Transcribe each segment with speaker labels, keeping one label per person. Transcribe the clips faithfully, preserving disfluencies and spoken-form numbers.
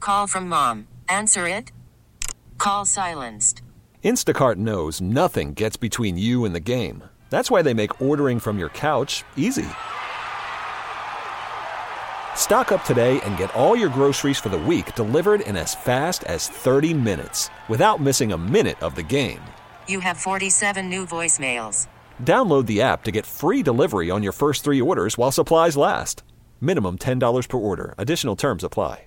Speaker 1: call from mom. Answer it. Call silenced.
Speaker 2: Instacart knows nothing gets between you and the game. That's why they make ordering from your couch easy. Stock up today and get all your groceries for the week delivered in as fast as thirty minutes without missing a minute of the game.
Speaker 1: You have forty-seven new voicemails.
Speaker 2: Download the app to get free delivery on your first three orders while supplies last. Minimum ten dollars per order. Additional terms apply.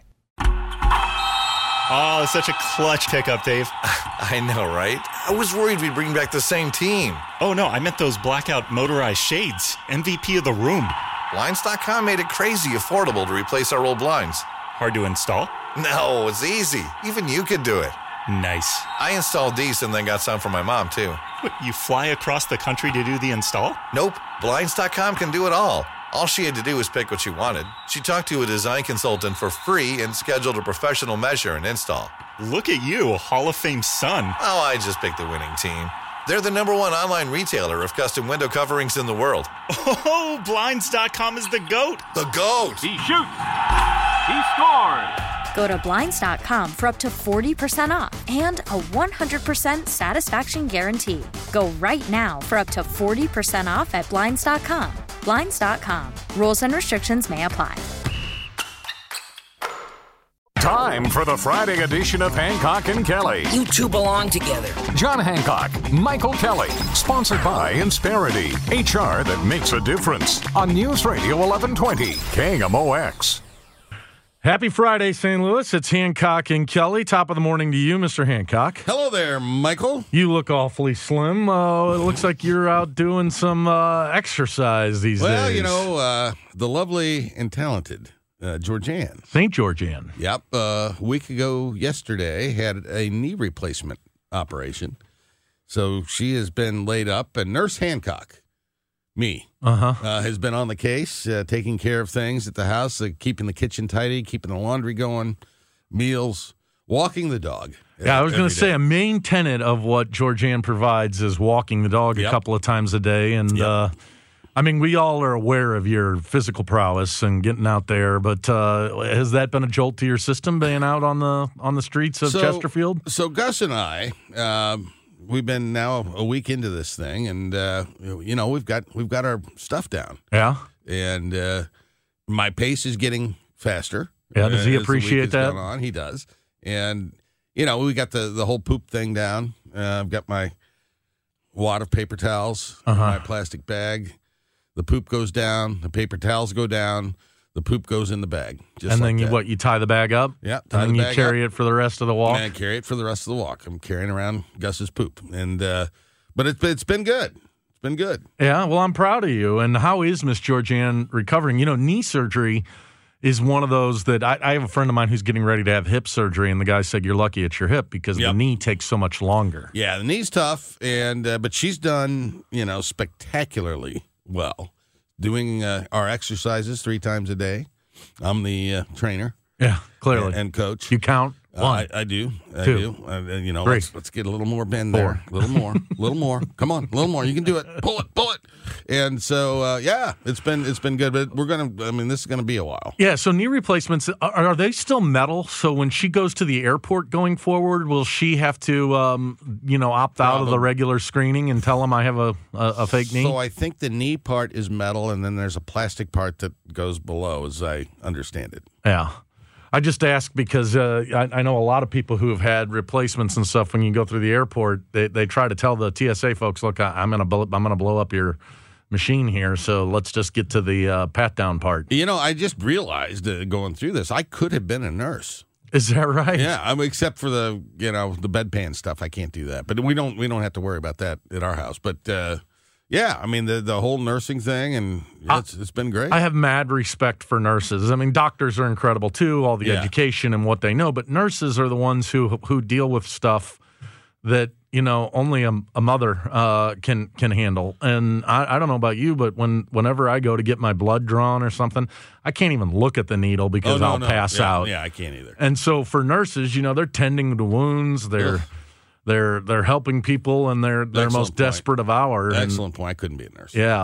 Speaker 3: Oh, such a clutch pickup, Dave.
Speaker 4: I know, right? I was worried we'd bring back the same team.
Speaker 3: Oh, no, I meant those blackout motorized shades. M V P of the room.
Speaker 4: Blinds dot com made it crazy affordable to replace our old blinds.
Speaker 3: Hard to install?
Speaker 4: No, it's easy. Even you could do it.
Speaker 3: Nice.
Speaker 4: I installed these and then got some for my mom, too.
Speaker 3: What, you fly across the country to do the install?
Speaker 4: Nope. Blinds dot com can do it all. All she had to do was pick what she wanted. She talked to a design consultant for free and scheduled a professional measure and install.
Speaker 3: Look at you, Hall of Fame son.
Speaker 4: Oh, I just picked the winning team. They're the number one online retailer of custom window coverings in the world.
Speaker 3: Oh, Blinds dot com is the GOAT.
Speaker 4: The GOAT.
Speaker 5: He shoots. He scores.
Speaker 6: Go to Blinds dot com for up to forty percent off and a one hundred percent satisfaction guarantee. Go right now for up to forty percent off at Blinds dot com. Blinds dot com. Rules and restrictions may apply.
Speaker 7: Time for the Friday edition of Hancock and Kelly.
Speaker 8: You two belong together.
Speaker 7: John Hancock, Michael Kelly. Sponsored by Insperity, H R that makes a difference. On News Radio eleven twenty, K M O X.
Speaker 9: Happy Friday, Saint Louis. It's Hancock and Kelly. Top of the morning to you, Mister Hancock.
Speaker 10: Hello there, Michael.
Speaker 9: You look awfully slim. Uh, it looks like you're out doing some uh, exercise these
Speaker 10: well,
Speaker 9: days.
Speaker 10: Well, you know, uh, the lovely and talented uh, Georgianne.
Speaker 9: Saint Georgianne.
Speaker 10: Yep. Uh, a week ago yesterday had a knee replacement operation. So she has been laid up, and Nurse Hancock, me,
Speaker 9: uh-huh.
Speaker 10: uh, has been on the case, uh, taking care of things at the house, uh, keeping the kitchen tidy, keeping the laundry going, meals, walking the dog.
Speaker 9: Yeah, I was going to say a main tenet of what Georgianne provides is walking the dog yep. a couple of times a day. And, yep. uh, I mean, we all are aware of your physical prowess and getting out there, but uh, has that been a jolt to your system, being out on the on the streets of
Speaker 10: so,
Speaker 9: Chesterfield?
Speaker 10: So Gus and I... Um, We've been now a week into this thing, and uh, you know we've got we've got our stuff down.
Speaker 9: Yeah,
Speaker 10: and uh, my pace is getting faster.
Speaker 9: Yeah, does he
Speaker 10: uh,
Speaker 9: appreciate that?
Speaker 10: On. He does, and you know we got the, the whole poop thing down. Uh, I've got my wad of paper towels,
Speaker 9: uh-huh.
Speaker 10: my plastic bag. The poop goes down. The paper towels go down. The poop goes in the bag. Just
Speaker 9: and
Speaker 10: like
Speaker 9: then you
Speaker 10: that.
Speaker 9: what? You tie the bag up.
Speaker 10: Yeah,
Speaker 9: and then
Speaker 10: the
Speaker 9: you carry
Speaker 10: up.
Speaker 9: it for the rest of the walk.
Speaker 10: And I carry it for the rest of the walk. I'm carrying around Gus's poop, and uh, but it's it's been good. It's been good.
Speaker 9: Yeah, well, I'm proud of you. And how is Miss Georgianne recovering? You know, knee surgery is one of those that I, I have a friend of mine who's getting ready to have hip surgery, and the guy said you're lucky it's your hip because yep. the knee takes so much longer.
Speaker 10: Yeah, the knee's tough, and uh, but she's done you know spectacularly well, doing uh, our exercises three times a day. I'm the uh, trainer.
Speaker 9: Yeah, clearly.
Speaker 10: And, and coach.
Speaker 9: You count?
Speaker 10: Uh,
Speaker 9: One.
Speaker 10: I, I do. I
Speaker 9: Two.
Speaker 10: do. Uh, you know,
Speaker 9: Three.
Speaker 10: let's, let's get a little more bend
Speaker 9: Four.
Speaker 10: there. A little more. A little more. Come on. A little more. You can do it. Pull it. Pull it. And so, uh, yeah, it's been it's been good. But we're going to, I mean, this is going to be a while.
Speaker 9: Yeah, so knee replacements, are, are they still metal? So when she goes to the airport going forward, will she have to, um, you know, opt Probably. out of the regular screening and tell them I have a, a, a fake knee?
Speaker 10: So I think the knee part is metal, and then there's a plastic part that goes below, as I understand it.
Speaker 9: Yeah. I just ask because uh, I, I know a lot of people who have had replacements and stuff. When you go through the airport, they, they try to tell the T S A folks, "Look, I, I'm gonna blow, I'm gonna blow up your machine here, so let's just get to the uh, pat down part."
Speaker 10: You know, I just realized uh, going through this, I could have been a nurse.
Speaker 9: Is that right?
Speaker 10: Yeah, I mean, except for the you know the bedpan stuff, I can't do that. But we don't we don't have to worry about that at our house. But uh, yeah, I mean the the whole nursing thing, and it's, it's been great.
Speaker 9: I have mad respect for nurses. I mean, doctors are incredible too, all the
Speaker 10: yeah.
Speaker 9: education and what they know. But nurses are the ones who who deal with stuff that you know only a, a mother uh, can can handle. And I, I don't know about you, but when whenever I go to get my blood drawn or something, I can't even look at the needle because
Speaker 10: oh, no,
Speaker 9: I'll
Speaker 10: no.
Speaker 9: pass
Speaker 10: yeah,
Speaker 9: out.
Speaker 10: Yeah, I can't either.
Speaker 9: And so for nurses, you know, they're tending to wounds. They're Ugh. They're they're helping people in their, their most
Speaker 10: point.
Speaker 9: desperate of hours.
Speaker 10: Excellent point. I couldn't be a nurse.
Speaker 9: Yeah.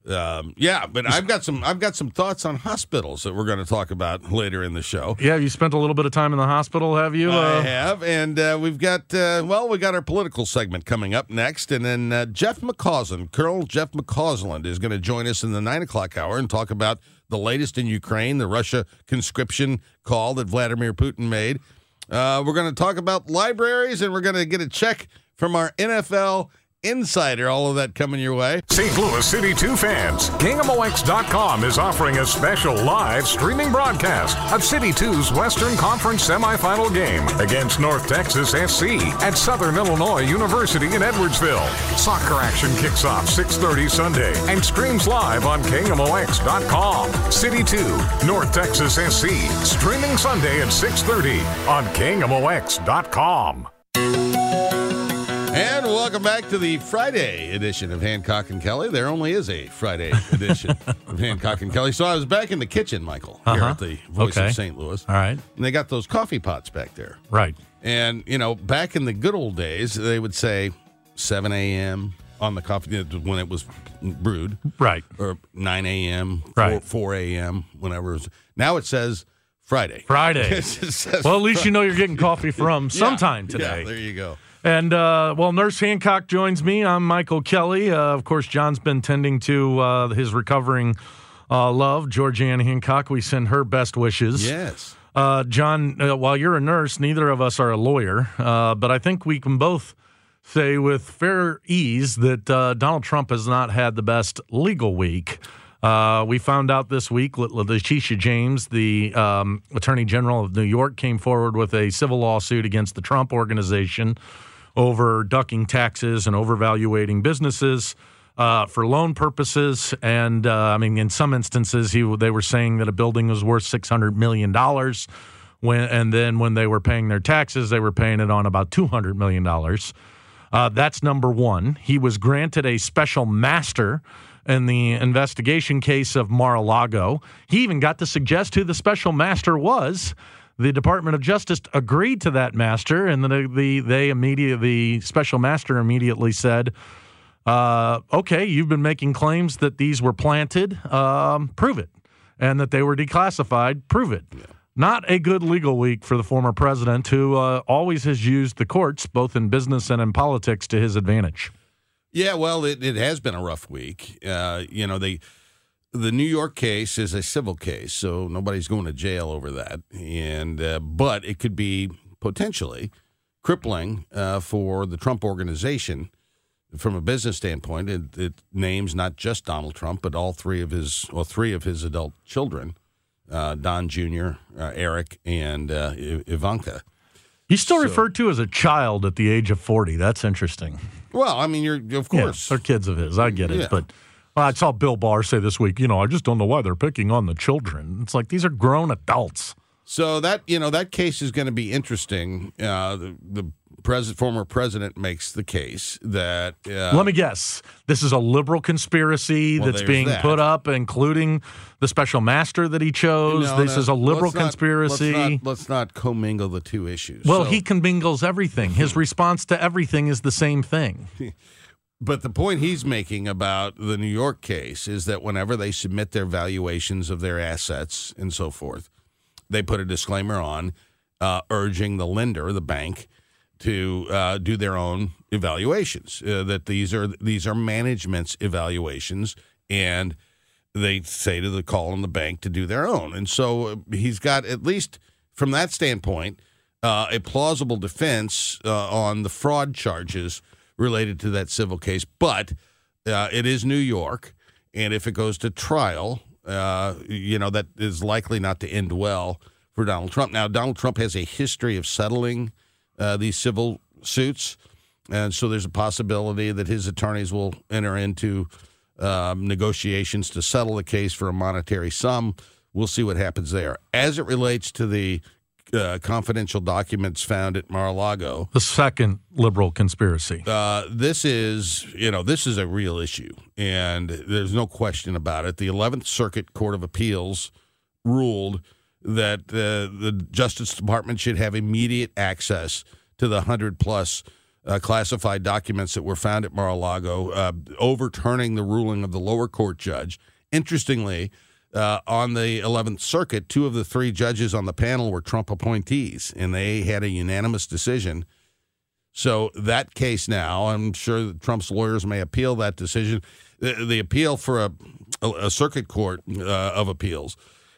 Speaker 10: Um, yeah, but I've got some I've got some thoughts on hospitals that we're going to talk about later in the show.
Speaker 9: Yeah, you spent a little bit of time in the hospital, have you?
Speaker 10: I
Speaker 9: Uh,
Speaker 10: have, and uh, we've got uh, well, we got our political segment coming up next, and then uh, Jeff McCausland, Colonel Jeff McCausland, is going to join us in the nine o'clock hour and talk about the latest in Ukraine, the Russia conscription call that Vladimir Putin made. Uh, we're going to talk about libraries, and we're going to get a check from our N F L Insider. All of that coming your way.
Speaker 7: Saint Louis City two fans, King M O X dot com is offering a special live streaming broadcast of City two's Western Conference semifinal game against North Texas S C at Southern Illinois University in Edwardsville. Soccer action kicks off six thirty Sunday and streams live on King M O X dot com. City two, North Texas S C, streaming Sunday at six thirty on King M O X dot com.
Speaker 10: And welcome back to the Friday edition of Hancock and Kelly. There only is a Friday edition of Hancock and Kelly. So I was back in the kitchen, Michael, here
Speaker 9: Uh-huh.
Speaker 10: at the Voice
Speaker 9: Okay.
Speaker 10: of Saint Louis.
Speaker 9: All right.
Speaker 10: And they got those coffee pots back there.
Speaker 9: Right.
Speaker 10: And, you know, back in the good old days, they would say seven a.m. on the coffee when it was brewed.
Speaker 9: Right.
Speaker 10: Or nine a.m.,
Speaker 9: Right.
Speaker 10: four a.m., whenever. It was. Now it says Friday.
Speaker 9: Friday.
Speaker 10: It says
Speaker 9: Well, at least you know you're getting coffee from
Speaker 10: Yeah.
Speaker 9: sometime today.
Speaker 10: Yeah, there you go.
Speaker 9: And, uh, well, Nurse Hancock joins me. I'm Michael Kelly. Uh, of course, John's been tending to uh, his recovering uh, love, Georgianne Hancock. We send her best wishes.
Speaker 10: Yes.
Speaker 9: Uh, John, uh, while you're a nurse, neither of us are a lawyer, uh, but I think we can both say with fair ease that uh, Donald Trump has not had the best legal week. Uh, we found out this week that Letitia James, the um, Attorney General of New York, came forward with a civil lawsuit against the Trump Organization over ducking taxes and overvaluating businesses uh, for loan purposes. And, uh, I mean, in some instances, he they were saying that a building was worth six hundred million dollars, when, and then when they were paying their taxes, they were paying it on about two hundred million dollars. Uh, that's number one. He was granted a special master in the investigation case of Mar-a-Lago. He even got to suggest who the special master was. The Department of Justice agreed to that master, and the, the they immediately, the special master immediately said, uh, okay, you've been making claims that these were planted, um, prove it, and that they were declassified, prove it. Yeah. Not a good legal week for the former president, who uh, always has used the courts, both in business and in politics, to his advantage.
Speaker 10: Yeah, well, it, it has been a rough week. Uh, you know, they... The New York case is a civil case, so nobody's going to jail over that. And uh, but it could be potentially crippling uh, for the Trump Organization from a business standpoint. It, it names not just Donald Trump, but all three of his, well, three of his adult children, uh, Don Junior, uh, Eric, and uh, Ivanka.
Speaker 9: He's still
Speaker 10: So-
Speaker 9: referred to as a child at the age of forty. That's interesting.
Speaker 10: Well, I mean, you're of course.
Speaker 9: Yeah, they're kids of his. I get it,
Speaker 10: Yeah.
Speaker 9: but. Well, I saw Bill Barr say this week, you know, I just don't know why they're picking on the children. It's like these are grown adults.
Speaker 10: So that, you know, that case is going to be interesting. Uh, the the pres- former president makes the case that... Uh,
Speaker 9: Let me guess. This is a liberal conspiracy
Speaker 10: Well,
Speaker 9: that's
Speaker 10: there's
Speaker 9: being
Speaker 10: that.
Speaker 9: put up, including the special master that he chose.
Speaker 10: no,
Speaker 9: this
Speaker 10: no,
Speaker 9: is a liberal
Speaker 10: let's not-
Speaker 9: conspiracy.
Speaker 10: Let's not, let's not commingle the two issues.
Speaker 9: well,
Speaker 10: So-
Speaker 9: he commingles everything. His response to everything is the same thing.
Speaker 10: But the point he's making about the New York case is that whenever they submit their valuations of their assets and so forth, they put a disclaimer on uh, urging the lender, the bank, to uh, do their own evaluations. Uh, that these are these are management's evaluations, and they say to the call on the bank to do their own. And so uh, he's got, at least from that standpoint, uh, a plausible defense uh, on the fraud charges related to that civil case. But uh, it is New York, and if it goes to trial, uh, you know, that is likely not to end well for Donald Trump. Now, Donald Trump has a history of settling uh, these civil suits, and so there's a possibility that his attorneys will enter into um, negotiations to settle the case for a monetary sum. We'll see what happens there. As it relates to the Uh, confidential documents found at Mar-a-Lago.
Speaker 9: The second liberal conspiracy.
Speaker 10: Uh, this is, you know, this is a real issue, and there's no question about it. The eleventh Circuit Court of Appeals ruled that uh, the Justice Department should have immediate access to the one hundred plus uh, classified documents that were found at Mar-a-Lago, uh, overturning the ruling of the lower court judge. Interestingly, uh, on the eleventh Circuit, two of the three judges on the panel were Trump appointees, and they had a unanimous decision. So that case now, I'm sure that Trump's lawyers may appeal that decision. The, the appeal for a, a, a circuit court uh, of appeals,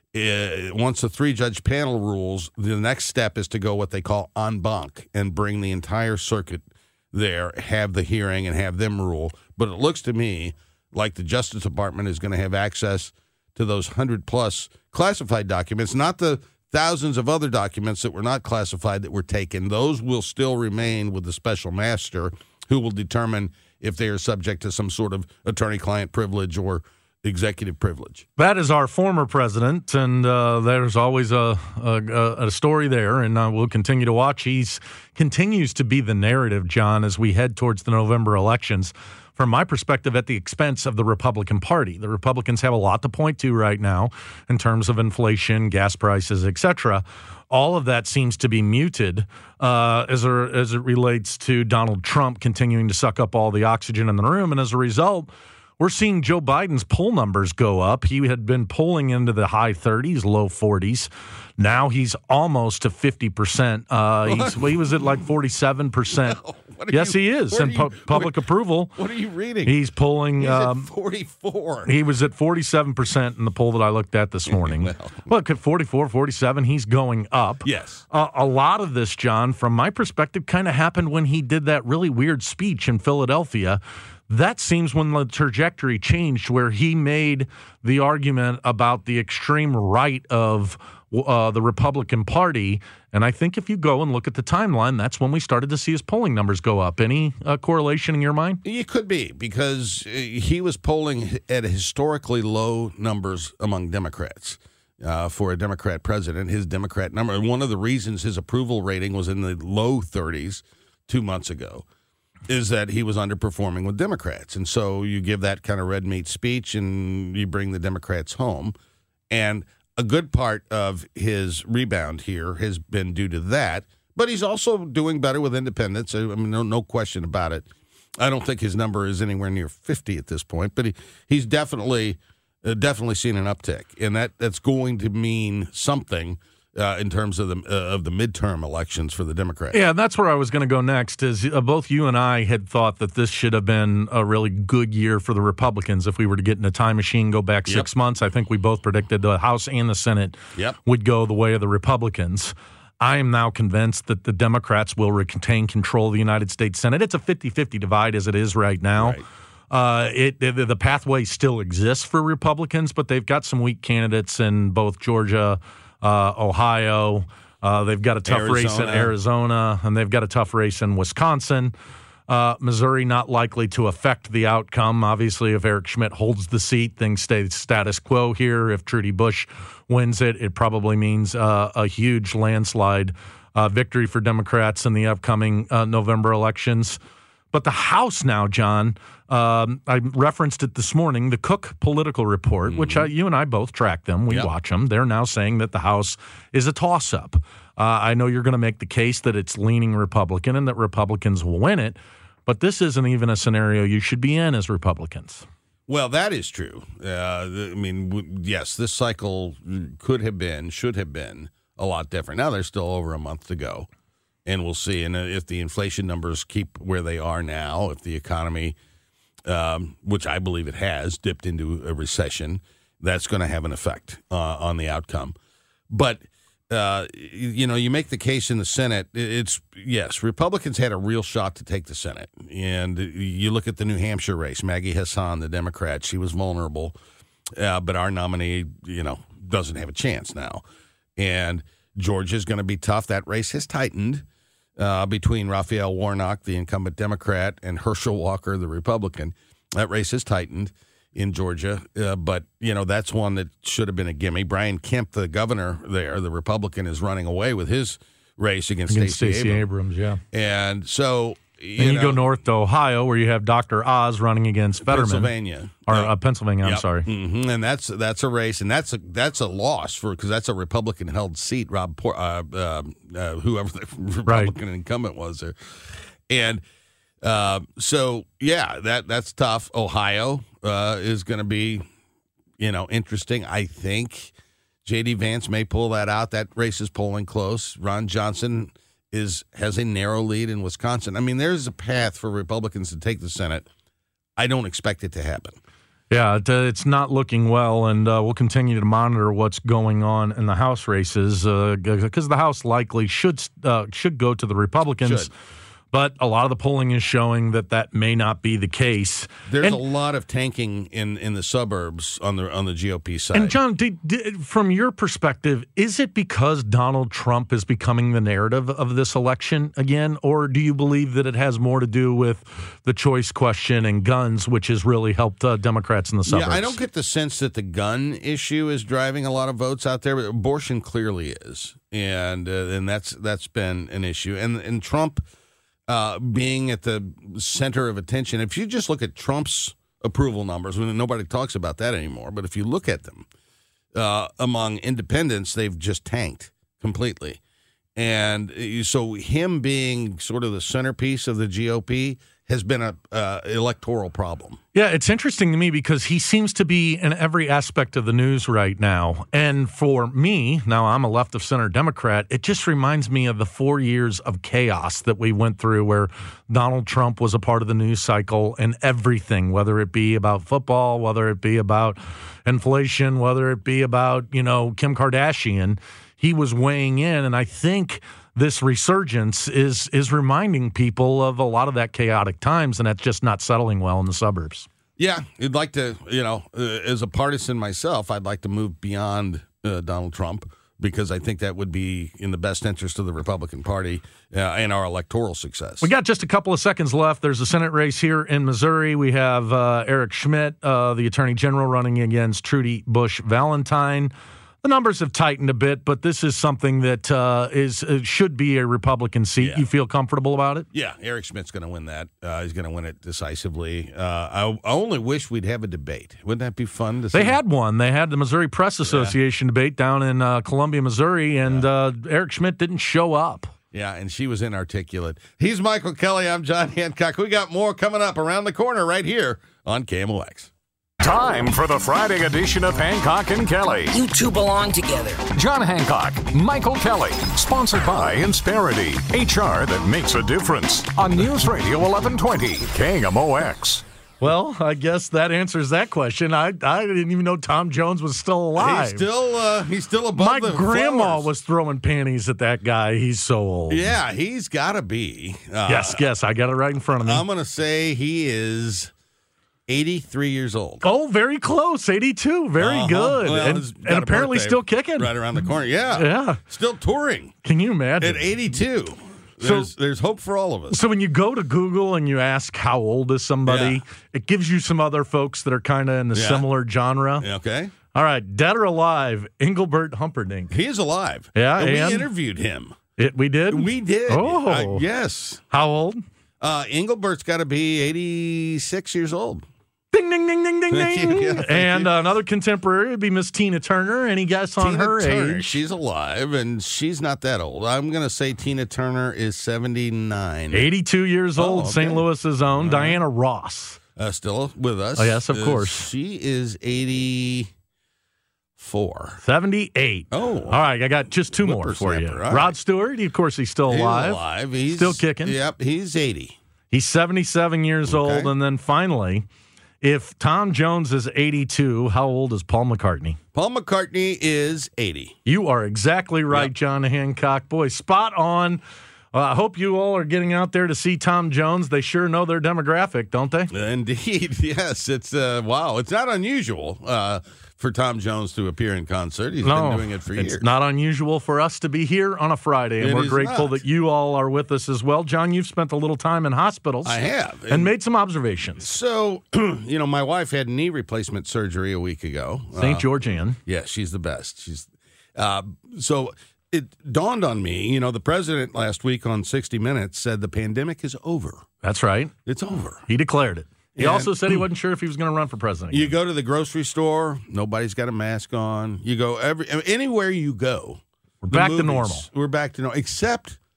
Speaker 10: uh, once a three-judge panel rules, the next step is to go what they call en banc and bring the entire circuit there, have the hearing, and have them rule. But it looks to me like the Justice Department is going to have access to those one hundred plus classified documents, not the thousands of other documents that were not classified that were taken. Those will still remain with the special master, who will determine if they are subject to some sort of attorney-client privilege or executive privilege.
Speaker 9: That is our former president, and uh, there's always a, a, a story there, and uh, we'll continue to watch. He continues to be the narrative, John, as we head towards the November elections. From my perspective, at the expense of the Republican Party. The Republicans have a lot to point to right now in terms of inflation, gas prices, et cetera. All of that seems to be muted uh, as, a, as it relates to Donald Trump continuing to suck up all the oxygen in the room. And as a result, we're seeing Joe Biden's poll numbers go up. He had been polling into the high thirties, low forties. Now he's almost to fifty percent. Uh, he's, well, he was at like forty-seven percent.
Speaker 10: No,
Speaker 9: yes,
Speaker 10: you,
Speaker 9: he is. And pu- public
Speaker 10: what,
Speaker 9: approval.
Speaker 10: What are you reading?
Speaker 9: He's polling.
Speaker 10: He's
Speaker 9: um,
Speaker 10: at forty-four.
Speaker 9: He was at forty-seven percent in the poll that I looked at this morning.
Speaker 10: well,
Speaker 9: Look, at forty-four, forty-seven, he's going up.
Speaker 10: Yes.
Speaker 9: Uh, a lot of this, John, from my perspective, kind of happened when he did that really weird speech in Philadelphia. That seems when the trajectory changed, where he made the argument about the extreme right of uh, the Republican Party. And I think if you go and look at the timeline, that's when we started to see his polling numbers go up. Any uh, correlation in your mind?
Speaker 10: It could be, because he was polling at historically low numbers among Democrats. Uh, for a Democrat president, his Democrat number. And one of the reasons his approval rating was in the low thirties two months ago is that he was underperforming with Democrats. And so you give that kind of red meat speech and you bring the Democrats home. And a good part of his rebound here has been due to that. But he's also doing better with independents. I mean, no, no question about it. I don't think his number is anywhere near fifty at this point, but he, he's definitely uh, definitely seen an uptick. And that, that's going to mean something Uh, in terms of the uh, of the midterm elections for the Democrats.
Speaker 9: Yeah, that's where I was going to go next. Is uh, both you and I had thought that this should have been a really good year for the Republicans if we were to get in a time machine, go back
Speaker 10: Yep.
Speaker 9: six months. I think we both predicted the House and the Senate
Speaker 10: Yep.
Speaker 9: would go the way of the Republicans. I am now convinced that the Democrats will retain control of the United States Senate. It's a fifty-fifty divide as it is right now.
Speaker 10: Right.
Speaker 9: Uh, it the, the pathway still exists for Republicans, but they've got some weak candidates in both Georgia, Uh, Ohio, uh, they've got a tough
Speaker 10: Arizona.
Speaker 9: race in Arizona, and they've got a tough race in Wisconsin. Uh, Missouri not likely to affect the outcome. Obviously, if Eric Schmidt holds the seat, things stay status quo here. If Trudy Busch wins it, it probably means uh, a huge landslide uh, victory for Democrats in the upcoming uh, November elections. But the House now, John, um, I referenced it this morning, the Cook Political Report, mm-hmm. which I, you and I both track them. We
Speaker 10: yep.
Speaker 9: watch them. They're now saying that the House is a toss-up. Uh, I know you're going to make the case that it's leaning Republican and that Republicans will win it, but this isn't even a scenario you should be in as Republicans.
Speaker 10: Well, that is true. Uh, I mean, w- yes, this cycle could have been, should have been a lot different. Now there's still over a month to go. And we'll see. And if the inflation numbers keep where they are now, if the economy, um, which I believe it has, dipped into a recession, that's going to have an effect uh, on the outcome. But, uh, you know, you make the case in the Senate. It's, yes, Republicans had a real shot to take the Senate. And you look at the New Hampshire race, Maggie Hassan, the Democrat, she was vulnerable. Uh, but our nominee, you know, doesn't have a chance now. And Georgia's going to be tough. That race has tightened. Uh, between Raphael Warnock, the incumbent Democrat, and Herschel Walker, the Republican. That race has tightened in Georgia, uh, but, you know, that's one that should have been a gimme. Brian Kemp, the governor there, the Republican, is running away with his race against,
Speaker 9: against
Speaker 10: Stacey
Speaker 9: Abrams. Abrams. Yeah.
Speaker 10: And so... You
Speaker 9: and you
Speaker 10: know,
Speaker 9: go north to Ohio, where you have Doctor Oz running against Fetterman.
Speaker 10: Pennsylvania.
Speaker 9: Or
Speaker 10: uh,
Speaker 9: uh, Pennsylvania, I'm
Speaker 10: yep.
Speaker 9: sorry.
Speaker 10: Mm-hmm. And that's that's a race, and that's a that's a loss for because that's a Republican-held seat, Rob, Por- uh, uh, uh, whoever the Republican right. incumbent was there. And uh, so, yeah, that that's tough. Ohio uh, is going to be, you know, interesting. I think J D Vance may pull that out. That race is polling close. Ron Johnson is has a narrow lead in Wisconsin. I mean, there's a path for Republicans to take the Senate. I don't expect it to happen.
Speaker 9: Yeah, it, uh, it's not looking well, and uh, we'll continue to monitor what's going on in the House races because uh, the House likely should uh, should go to the Republicans. Should. But a lot of the polling is showing that that may not be the case.
Speaker 10: There's
Speaker 9: and,
Speaker 10: a lot of tanking in, in the suburbs on the on the G O P side.
Speaker 9: And, John, did, did, from your perspective, is it because Donald Trump is becoming the narrative of this election again, or do you believe that it has more to do with the choice question and guns, which has really helped uh, Democrats in the suburbs?
Speaker 10: Yeah, I don't get the sense that the gun issue is driving a lot of votes out there, but abortion clearly is, and uh, and that's that's been an issue. And and Trump uh, being at the center of attention. If you just look at Trump's approval numbers, when nobody talks about that anymore, but if you look at them uh, among independents, they've just tanked completely. And so him being sort of the centerpiece of the G O P has been a uh, electoral problem.
Speaker 9: Yeah, it's interesting to me because he seems to be in every aspect of the news right now. And for me, now I'm a left of center Democrat, it just reminds me of the four years of chaos that we went through where Donald Trump was a part of the news cycle and everything, whether it be about football, whether it be about inflation, whether it be about, you know, Kim Kardashian, he was weighing in. And I think this resurgence is is reminding people of a lot of that chaotic times, and that's just not settling well in the suburbs.
Speaker 10: Yeah, you'd like to, you know, uh, as a partisan myself, I'd like to move beyond uh, Donald Trump because I think that would be in the best interest of the Republican Party uh, and our electoral success.
Speaker 9: We got just a couple of seconds left. There's a Senate race here in Missouri. We have uh, Eric Schmidt, uh, the Attorney General, running against Trudy Busch Valentine. The numbers have tightened a bit, but this is something that uh, is uh, should be a Republican seat. Yeah. You feel comfortable about it?
Speaker 10: Yeah, Eric Schmidt's going to win that. Uh, he's going to win it decisively. Uh, I, I only wish we'd have a debate. Wouldn't that be fun to see?
Speaker 9: They had one. They had the Missouri Press Association yeah. debate down in uh, Columbia, Missouri, and yeah. uh, Eric Schmidt didn't show up.
Speaker 10: Yeah, and she was inarticulate. He's Michael Kelly. I'm John Hancock. We got more coming up around the corner right here on K M O X.
Speaker 7: Time for the Friday edition of Hancock and Kelly.
Speaker 8: You two belong together.
Speaker 7: John Hancock, Michael Kelly, sponsored by Insperity, H R that makes a difference. On News Radio eleven twenty, K M O X.
Speaker 9: Well, I guess that answers that question. I I didn't even know Tom Jones was still alive.
Speaker 10: He's still uh, he's still above
Speaker 9: My
Speaker 10: the
Speaker 9: grandma
Speaker 10: flowers.
Speaker 9: was throwing panties at that guy. He's so old.
Speaker 10: Yeah, he's got to be. Uh,
Speaker 9: yes, yes, I got it right in front of me.
Speaker 10: I'm going to say he is eighty-three years old.
Speaker 9: Oh, very close. eighty-two. Very uh-huh. good.
Speaker 10: Well,
Speaker 9: and and apparently still kicking.
Speaker 10: Right around the corner. Yeah.
Speaker 9: Yeah.
Speaker 10: Still touring.
Speaker 9: Can you imagine?
Speaker 10: At eighty-two. There's, so, there's hope for all of us.
Speaker 9: So when you go to Google and you ask how old is somebody, yeah. it gives you some other folks that are kind of in the yeah. similar genre.
Speaker 10: Okay.
Speaker 9: All right. Dead or alive, Engelbert Humperdinck.
Speaker 10: He is alive.
Speaker 9: Yeah.
Speaker 10: And,
Speaker 9: and
Speaker 10: we interviewed him.
Speaker 9: It, we did?
Speaker 10: We did.
Speaker 9: Oh.
Speaker 10: Uh, yes.
Speaker 9: How old?
Speaker 10: Uh, Engelbert's got to be eighty-six years old.
Speaker 9: Ding, ding, ding, ding, ding,
Speaker 10: thank
Speaker 9: ding.
Speaker 10: You, yeah,
Speaker 9: and
Speaker 10: you.
Speaker 9: uh, another contemporary would be Miss Tina Turner. Any guess on
Speaker 10: Tina
Speaker 9: her
Speaker 10: Turner,
Speaker 9: age?
Speaker 10: She's alive, and she's not that old. I'm going to say Tina Turner is seventy-nine.
Speaker 9: eighty-two years old,
Speaker 10: oh, okay.
Speaker 9: Saint Louis's own.
Speaker 10: All
Speaker 9: Diana
Speaker 10: right.
Speaker 9: Ross.
Speaker 10: Uh, still with us.
Speaker 9: Oh, yes, of
Speaker 10: uh,
Speaker 9: course.
Speaker 10: She is eighty-four.
Speaker 9: seventy-eight.
Speaker 10: Oh.
Speaker 9: All right, I got just two more for you.
Speaker 10: Right.
Speaker 9: Rod Stewart, of course, he's still alive.
Speaker 10: He's alive. He's
Speaker 9: still kicking.
Speaker 10: Yep, he's eighty.
Speaker 9: He's seventy-seven years
Speaker 10: okay.
Speaker 9: old. And then finally, if Tom Jones is eighty-two, how old is Paul McCartney?
Speaker 10: Paul McCartney is eighty.
Speaker 9: You are exactly right, yep. John Hancock. Boy, spot on. Uh, I hope you all are getting out there to see Tom Jones. They sure know their demographic, don't they?
Speaker 10: Indeed, yes. It's uh, wow. It's not unusual uh, for Tom Jones to appear in concert. He's
Speaker 9: no,
Speaker 10: been doing it for
Speaker 9: it's
Speaker 10: years.
Speaker 9: It's not unusual for us to be here on a Friday, and
Speaker 10: it
Speaker 9: we're grateful
Speaker 10: not.
Speaker 9: that you all are with us as well. John, you've spent a little time in hospitals.
Speaker 10: I have.
Speaker 9: And,
Speaker 10: and
Speaker 9: made some observations.
Speaker 10: So, you know, my wife had knee replacement surgery a week ago.
Speaker 9: Saint
Speaker 10: Uh,
Speaker 9: George Ann.
Speaker 10: Yeah, she's the best. She's uh, so it dawned on me, you know, the president last week on sixty minutes said the pandemic is over.
Speaker 9: That's right.
Speaker 10: It's over.
Speaker 9: He declared it. He
Speaker 10: and
Speaker 9: also said he wasn't sure if he was going to run for president.
Speaker 10: You go to the grocery store, nobody's got a mask on. You go every anywhere you go.
Speaker 9: We're back
Speaker 10: movies,
Speaker 9: to normal.
Speaker 10: We're back to normal, except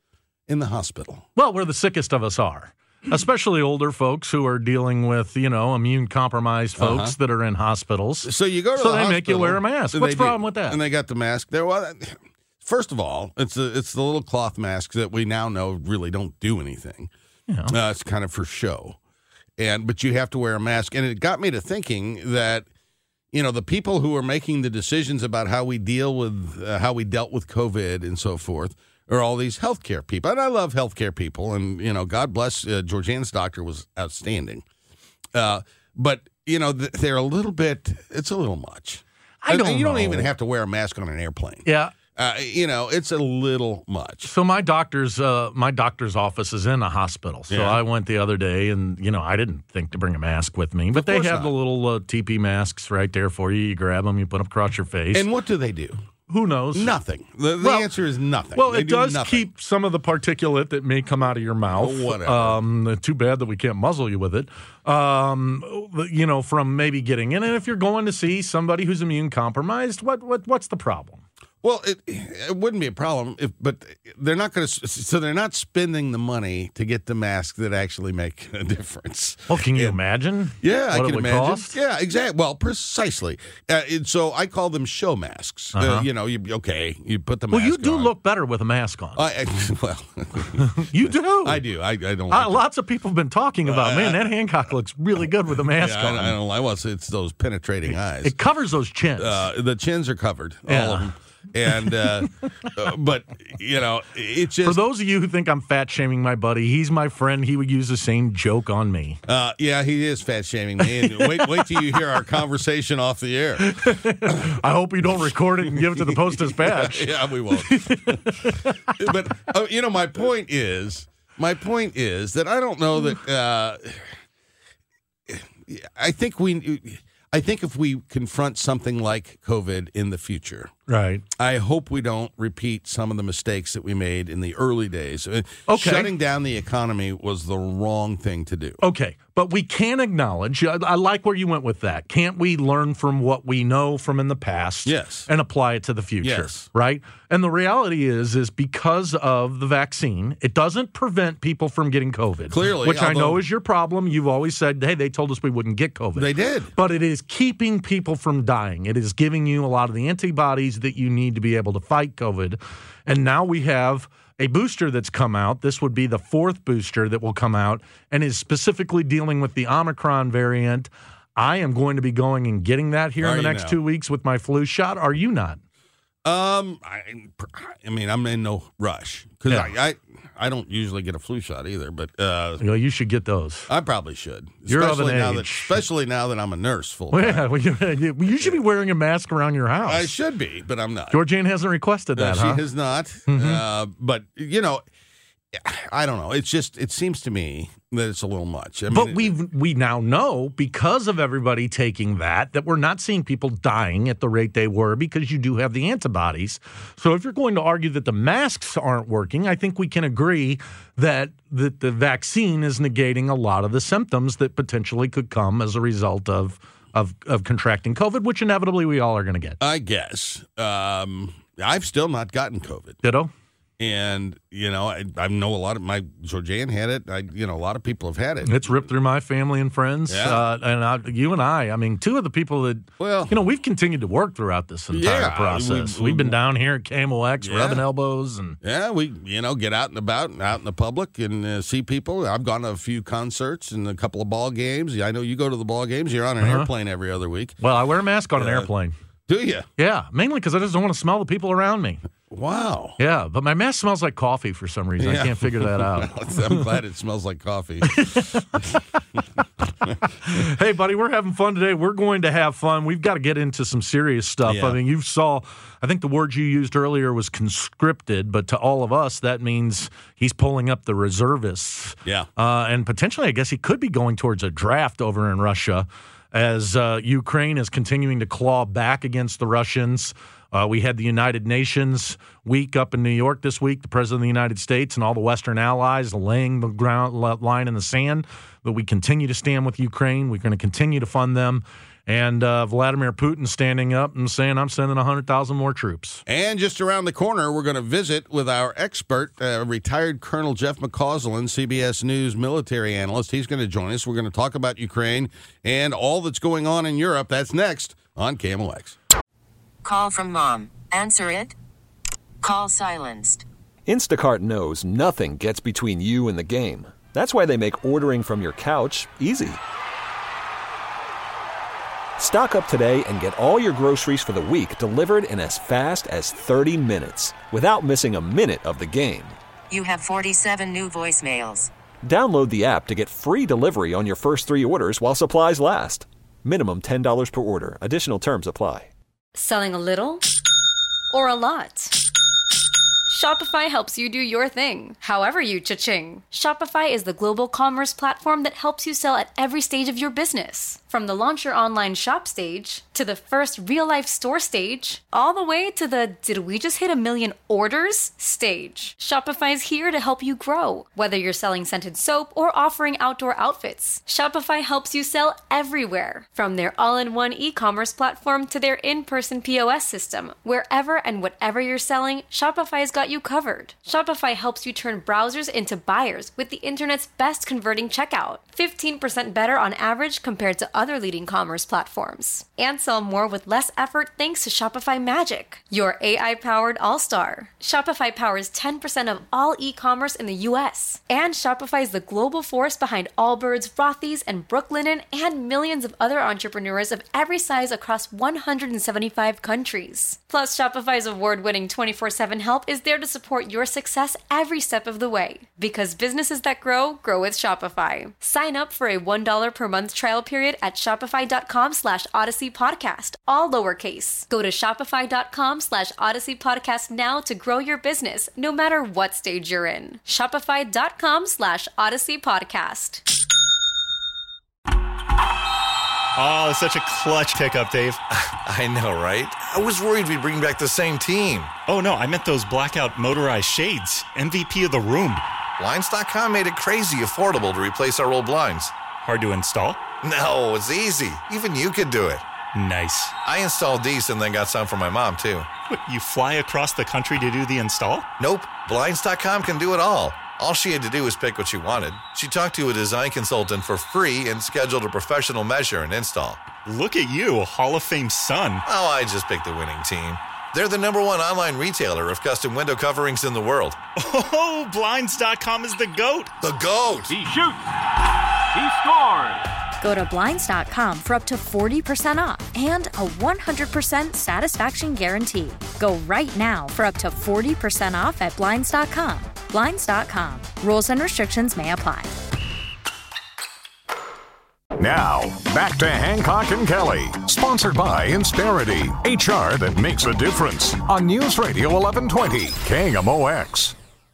Speaker 10: in the hospital.
Speaker 9: Well, where the sickest of us are. Especially older folks who are dealing with, you know, immune-compromised folks
Speaker 10: uh-huh.
Speaker 9: that are in hospitals.
Speaker 10: So you go to
Speaker 9: so
Speaker 10: the
Speaker 9: they
Speaker 10: hospital.
Speaker 9: make you wear a mask. What's the problem with that?
Speaker 10: And they got the mask there. Well, first of all, it's a, it's the little cloth masks that we now know really don't do anything.
Speaker 9: Yeah.
Speaker 10: Uh, it's kind of for show. And but you have to wear a mask. And it got me to thinking that, you know, the people who are making the decisions about how we deal with, uh, how we dealt with COVID and so forth, are all these healthcare people. And I love healthcare people. And, you know, God bless, uh, Georgiana's doctor was outstanding. Uh, but, you know, th- they're a little bit, it's a little much.
Speaker 9: I don't
Speaker 10: You
Speaker 9: know.
Speaker 10: don't even have to wear a mask on an airplane.
Speaker 9: Yeah.
Speaker 10: Uh, you know, it's a little much.
Speaker 9: So my doctor's uh, my doctor's office is in a hospital. So
Speaker 10: Yeah.
Speaker 9: I went the other day, and you know I didn't think to bring a mask with me, but
Speaker 10: Of
Speaker 9: they
Speaker 10: course
Speaker 9: have
Speaker 10: not.
Speaker 9: the little uh, T P masks right there for you. You grab them, you put them across your face.
Speaker 10: And what do they do?
Speaker 9: Who knows?
Speaker 10: Nothing. The, the
Speaker 9: Well-
Speaker 10: answer is nothing.
Speaker 9: Well,
Speaker 10: They
Speaker 9: it
Speaker 10: do
Speaker 9: does
Speaker 10: nothing.
Speaker 9: keep some of the particulate that may come out of your mouth.
Speaker 10: Oh, whatever.
Speaker 9: Um, too bad that we can't muzzle you with it. Um, you know, from maybe getting in. And if you're going to see somebody who's immune compromised, what what what's the problem?
Speaker 10: Well, it, it wouldn't be a problem, if, but they're not going to. So they're not spending the money to get the masks that actually make a difference.
Speaker 9: Well, can you
Speaker 10: And-
Speaker 9: imagine?
Speaker 10: Yeah, I
Speaker 9: what
Speaker 10: can
Speaker 9: it would
Speaker 10: imagine.
Speaker 9: cost?
Speaker 10: Yeah, exactly. Well, precisely. Uh, and so I call them show masks. Uh,
Speaker 9: Uh-huh.
Speaker 10: you know, you okay? You put the
Speaker 9: Well,
Speaker 10: mask
Speaker 9: you do
Speaker 10: on.
Speaker 9: look better with a mask on.
Speaker 10: I, I, well,
Speaker 9: you do.
Speaker 10: I do. I, I don't.
Speaker 9: Uh,
Speaker 10: Like
Speaker 9: lots of people have been talking about,
Speaker 10: Uh,
Speaker 9: man, that Hancock looks really good with a mask
Speaker 10: yeah,
Speaker 9: on.
Speaker 10: I, I don't. I was. It's those penetrating eyes.
Speaker 9: It covers those chins.
Speaker 10: Uh, the chins are covered,
Speaker 9: Yeah.
Speaker 10: all of them. And uh, uh, but you know, it's just
Speaker 9: For those of you who think I'm fat shaming my buddy, he's my friend. He would use the same joke on me.
Speaker 10: Uh, yeah, he is fat shaming me. And wait, wait till you hear our conversation off the air.
Speaker 9: I hope you don't record it and give it to the Post Dispatch.
Speaker 10: Yeah, we won't. But uh, you know, my point is, my point is that I don't know that. Uh, I think we. I think if we confront something like COVID in the future,
Speaker 9: Right.
Speaker 10: I hope we don't repeat some of the mistakes that we made in the early days. Uh,
Speaker 9: Okay.
Speaker 10: Shutting down the economy was the wrong thing to do.
Speaker 9: Okay, but we can acknowledge, I, I like where you went with that. Can't we learn from what we know from in the past
Speaker 10: Yes.
Speaker 9: and apply it to the future?
Speaker 10: Yes.
Speaker 9: Right? And the reality is, is because of the vaccine, it doesn't prevent people from getting COVID.
Speaker 10: Clearly,
Speaker 9: Which I know
Speaker 10: although-
Speaker 9: is your problem. You've always said, hey, they told us we wouldn't get COVID.
Speaker 10: They did.
Speaker 9: But it is keeping people from dying. It is giving you a lot of the antibodies that you need to be able to fight COVID. And now we have a booster that's come out. This would be the fourth booster that will come out and is specifically dealing with the Omicron variant. I am going to be going and getting that here
Speaker 10: Are
Speaker 9: in the
Speaker 10: you
Speaker 9: next
Speaker 10: now?
Speaker 9: two weeks with my flu shot. Are you not?
Speaker 10: Um, I, I mean, I'm in no rush because
Speaker 9: Yeah.
Speaker 10: I, I, I don't usually get a flu shot either, but uh,
Speaker 9: You know, you should get those.
Speaker 10: I probably should.
Speaker 9: You're of an
Speaker 10: especially now that,
Speaker 9: age.
Speaker 10: especially now that I'm a nurse full
Speaker 9: Well,
Speaker 10: time.
Speaker 9: yeah, well, you, you should be wearing a mask around your house.
Speaker 10: I should be, but I'm not.
Speaker 9: Georgianne hasn't requested
Speaker 10: Uh,
Speaker 9: that,
Speaker 10: she
Speaker 9: huh?
Speaker 10: has not.
Speaker 9: Mhm.
Speaker 10: Uh, but you know, I don't know. It's just it seems to me that it's a little much. I mean,
Speaker 9: But
Speaker 10: it-
Speaker 9: we we now know because of everybody taking that that we're not seeing people dying at the rate they were because you do have the antibodies. So if you're going to argue that the masks aren't working, I think we can agree that that the vaccine is negating a lot of the symptoms that potentially could come as a result of of, of contracting COVID, which inevitably we all are going to get.
Speaker 10: I guess um, I've still not gotten COVID.
Speaker 9: Ditto.
Speaker 10: And, you know, I, I know a lot of my, Georgianne had it. I, you know, a lot of people have had it.
Speaker 9: It's ripped through my family and friends.
Speaker 10: Yeah.
Speaker 9: Uh, and I, you and I, I mean, two of the people that,
Speaker 10: Well,
Speaker 9: you know, we've continued to work throughout this entire
Speaker 10: Yeah,
Speaker 9: process.
Speaker 10: we-
Speaker 9: We've been
Speaker 10: we-
Speaker 9: down here at K M O X,
Speaker 10: Yeah.
Speaker 9: rubbing elbows. and
Speaker 10: Yeah, we, you know, get out and about and out in the public and uh, see people. I've gone to a few concerts and a couple of ball games. I know you go to the ball games. You're on an
Speaker 9: Uh-huh.
Speaker 10: airplane every other week.
Speaker 9: Well, I wear a mask on an
Speaker 10: Uh,
Speaker 9: airplane.
Speaker 10: Do you?
Speaker 9: Yeah, mainly because I just don't want to smell the people around me.
Speaker 10: Wow.
Speaker 9: Yeah, but my mask smells like coffee for some reason.
Speaker 10: Yeah.
Speaker 9: I can't figure that out.
Speaker 10: I'm glad it smells like coffee.
Speaker 9: Hey, buddy, we're having fun today. We're going to have fun. We've got to get into some serious stuff.
Speaker 10: Yeah.
Speaker 9: I mean, you saw, I think the word you used earlier was conscripted, but to all of us, that means he's pulling up the reservists.
Speaker 10: Yeah.
Speaker 9: Uh, and potentially, I guess he could be going towards a draft over in Russia as uh, Ukraine is continuing to claw back against the Russians. Uh, we had the United Nations week up in New York this week, the President of the United States and all the Western allies laying the ground line in the sand that we continue to stand with Ukraine. We're going to continue to fund them. And uh, Vladimir Putin standing up and saying, I'm sending one hundred thousand more troops.
Speaker 10: And just around the corner, we're going to visit with our expert, uh, retired Colonel Jeff McCausland, C B S News military analyst. He's going to join us. We're going to talk about Ukraine and all that's going on in Europe. That's next on K M O X.
Speaker 1: Call from mom. Answer it. Call silenced.
Speaker 2: Instacart knows nothing gets between you and the game. That's why they make ordering from your couch easy. Stock up today and get all your groceries for the week delivered in as fast as thirty minutes without missing a minute of the game.
Speaker 1: You have forty-seven new voicemails.
Speaker 2: Download the app to get free delivery on your first three orders while supplies last. Minimum ten dollars per order. Additional terms apply.
Speaker 8: Selling a little or a lot? Shopify helps you do your thing, however you cha-ching. Shopify is the global commerce platform that helps you sell at every stage of your business. From the launch your online shop stage, to the first real-life store stage, all the way to the did we just hit a million orders stage. Shopify's here to help you grow. Whether you're selling scented soap or offering outdoor outfits, Shopify helps you sell everywhere. From their all-in-one e-commerce platform to their in-person P O S system, wherever and whatever you're selling, Shopify's got you covered. Shopify helps you turn browsers into buyers with the internet's best converting checkout. fifteen percent better on average compared to other leading commerce platforms. And sell more with less effort thanks to Shopify Magic, your A I-powered all-star. Shopify powers ten percent of all e-commerce in the U S. And Shopify is the global force behind Allbirds, Rothy's, and Brooklinen, and millions of other entrepreneurs of every size across one hundred seventy-five countries. Plus, Shopify's award-winning twenty-four seven help is there to support your success every step of the way. Because businesses that grow, grow with Shopify. Sign up for a one dollar per month trial period at shopify.com slash Odyssey Podcast, all lowercase. Go to shopify.com slash Odyssey Podcast now to grow your business, no matter what stage you're in. Shopify.com slash Odyssey Podcast.
Speaker 3: Oh, such a clutch pickup, Dave.
Speaker 4: I know, right? I was worried we'd bring back the same team.
Speaker 3: Oh, no, I meant those blackout motorized shades. M V P of the room.
Speaker 4: Blinds dot com made it crazy affordable to replace our old blinds.
Speaker 3: Hard to install?
Speaker 4: No, it's easy. Even you could do it.
Speaker 3: Nice.
Speaker 4: I installed these and then got some for my mom, too.
Speaker 3: What, you fly across the country to do the install?
Speaker 4: Nope. Blinds dot com can do it all. All she had to do was pick what she wanted. She talked to a design consultant for free and scheduled a professional measure and install.
Speaker 3: Look at you, Hall of Fame son.
Speaker 4: Oh, I just picked the winning team. They're the number one online retailer of custom window coverings in the world.
Speaker 3: Oh, Blinds dot com is the GOAT.
Speaker 4: The GOAT.
Speaker 5: He shoots. He scores.
Speaker 6: Go to Blinds dot com for up to forty percent off and a one hundred percent satisfaction guarantee. Go right now for up to forty percent off at Blinds dot com. Blinds dot com. Rules and restrictions may apply.
Speaker 7: Now, back to Hancock and Kelly, sponsored by Insperity, H R that makes a difference, on News Radio eleven twenty, K M O X.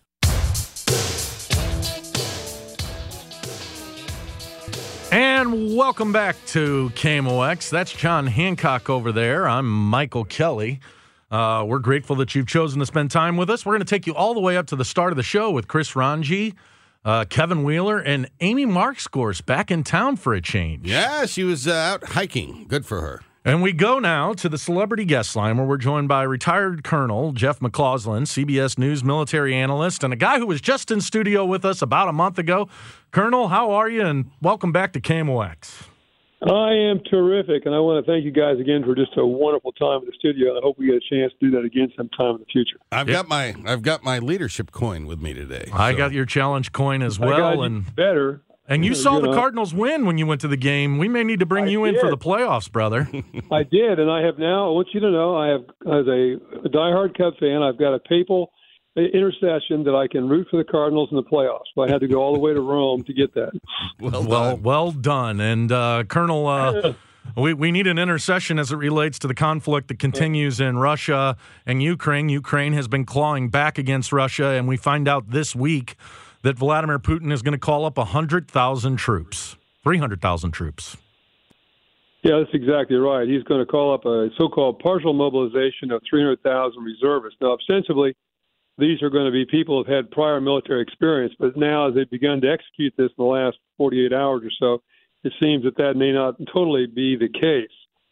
Speaker 9: And welcome back to K M O X. That's John Hancock over there. I'm Michael Kelly. Uh, we're grateful that you've chosen to spend time with us. We're going to take you all the way up to the start of the show with Chris Ranji, uh, Kevin Wheeler, and Amy Markscourse back in town for a change.
Speaker 10: Yeah, she was uh, out hiking. Good for her.
Speaker 9: And we go now to the celebrity guest line where we're joined by retired Colonel Jeff McCausland, C B S News military analyst, and a guy who was just in studio with us about a month ago. Colonel, how are you? And welcome back to K M O X.
Speaker 11: I am terrific, and I want to thank you guys again for just a wonderful time in the studio. I hope we get a chance to do that again sometime in the future.
Speaker 10: I've yep. got my I've got my leadership coin with me today.
Speaker 9: I
Speaker 10: so.
Speaker 9: got your challenge coin as well,
Speaker 11: I got
Speaker 9: and
Speaker 11: you better.
Speaker 9: And you saw
Speaker 11: you
Speaker 9: the
Speaker 11: know,
Speaker 9: Cardinals win when you went to the game. We may need to bring
Speaker 11: I
Speaker 9: you in
Speaker 11: did.
Speaker 9: for the playoffs, brother.
Speaker 11: I did, and I have now. I want you to know, I have as a, a diehard Cub fan, I've got a papal intercession that I can root for the Cardinals in the playoffs. But I had to go all the way to Rome to get that.
Speaker 9: Well, well, well done, and uh, Colonel. Uh, We we need an intercession as it relates to the conflict that continues in Russia and Ukraine. Ukraine has been clawing back against Russia, and we find out this week that Vladimir Putin is going to call up one hundred thousand troops, three hundred thousand troops.
Speaker 11: Yeah, that's exactly right. He's going to call up a so-called partial mobilization of three hundred thousand reservists. Now, ostensibly, these are going to be people who have had prior military experience, but now as they've begun to execute this in the last forty-eight hours or so, it seems that that may not totally be the case.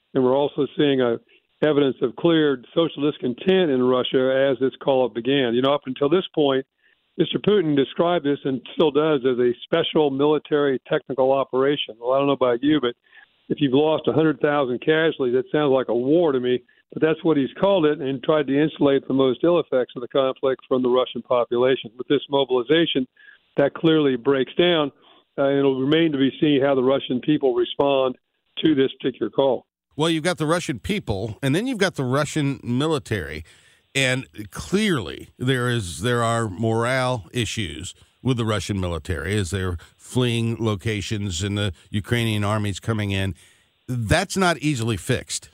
Speaker 11: And we're also seeing a evidence of clear social discontent in Russia as this call-up began. You know, up until this point, Mister Putin described this, and still does, as a special military technical operation. Well, I don't know about you, but if you've lost one hundred thousand casualties, that sounds like a war to me. But that's what he's called it, and tried to insulate the most ill effects of the conflict from the Russian population. With this mobilization, that clearly breaks down, uh, and it'll remain to be seen how the Russian people respond to this particular call.
Speaker 10: Well, you've got the Russian people, and then you've got the Russian military, and clearly there is there are morale issues with the Russian military as they're fleeing locations and the Ukrainian army's coming in. That's not easily fixed.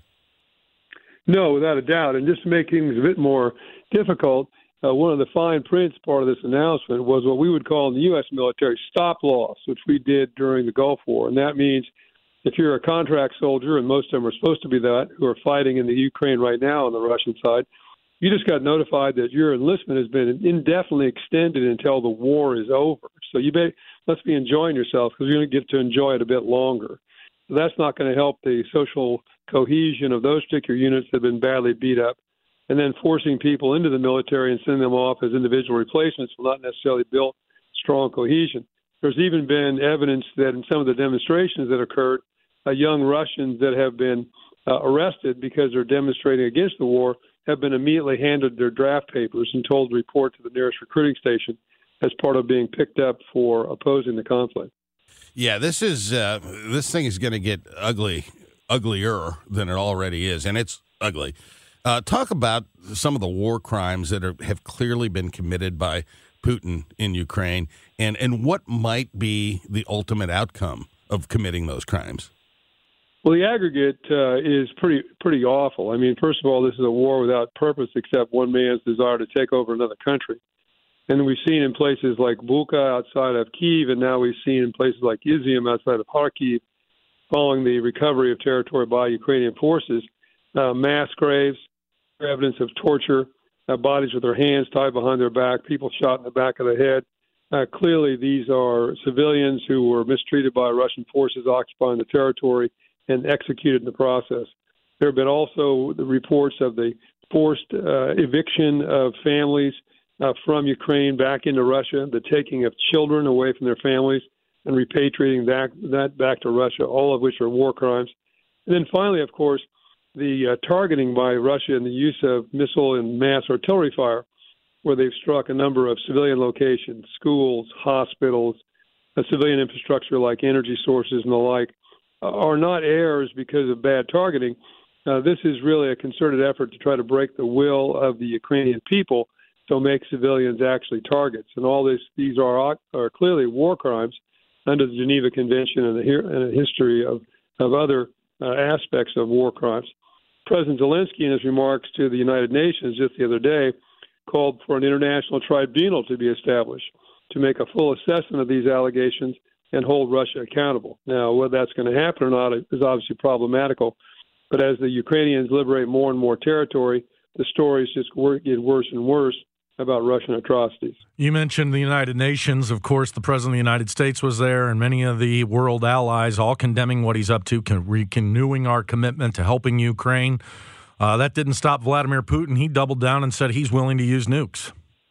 Speaker 11: No, without a doubt. And just to make things a bit more difficult, uh, one of the fine prints part of this announcement was what we would call in the U S military stop loss, which we did during the Gulf War. And that means if you're a contract soldier, and most of them are supposed to be that, who are fighting in the Ukraine right now on the Russian side, you just got notified that your enlistment has been indefinitely extended until the war is over. So you may, must be enjoying yourself because you're going to get to enjoy it a bit longer. So that's not going to help the social cohesion of those particular units that have been badly beat up. And then forcing people into the military and sending them off as individual replacements will not necessarily build strong cohesion. There's even been evidence that in some of the demonstrations that occurred, uh, young Russians that have been uh, arrested because they're demonstrating against the war have been immediately handed their draft papers and told to report to the nearest recruiting station as part of being picked up for opposing the conflict.
Speaker 10: Yeah, this is uh, this thing is going to get ugly, uglier than it already is, and it's ugly. Uh, talk about some of the war crimes that are, have clearly been committed by Putin in Ukraine, and, and what might be the ultimate outcome of committing those crimes.
Speaker 11: Well, the aggregate uh, is pretty pretty awful. I mean, first of all, this is a war without purpose except one man's desire to take over another country. And we've seen in places like Bucha outside of Kyiv, and now we've seen in places like Izium outside of Kharkiv, following the recovery of territory by Ukrainian forces, uh, mass graves, evidence of torture, uh, bodies with their hands tied behind their back, people shot in the back of the head. Uh, clearly, these are civilians who were mistreated by Russian forces occupying the territory and executed in the process. There have been also the reports of the forced uh, eviction of families uh, from Ukraine back into Russia, the taking of children away from their families, and repatriating that, that back to Russia, all of which are war crimes. And then finally, of course, the uh, targeting by Russia and the use of missile and mass artillery fire, where they've struck a number of civilian locations, schools, hospitals, a civilian infrastructure like energy sources and the like, are not errors because of bad targeting. Uh, this is really a concerted effort to try to break the will of the Ukrainian people, so make civilians actually targets. And all this, these are are clearly war crimes under the Geneva Convention and a, and a history of, of other uh, aspects of war crimes. President Zelensky, in his remarks to the United Nations just the other day, called for an international tribunal to be established to make a full assessment of these allegations and hold Russia accountable. Now, whether that's going to happen or not is obviously problematical. But as the Ukrainians liberate more and more territory, the stories just get worse and worse about Russian atrocities.
Speaker 9: You mentioned the United Nations. Of course, the President of the United States was there, and many of the world allies all condemning what he's up to, renewing our commitment to helping Ukraine. Uh, that didn't stop Vladimir Putin. He doubled down and said he's willing to use nukes.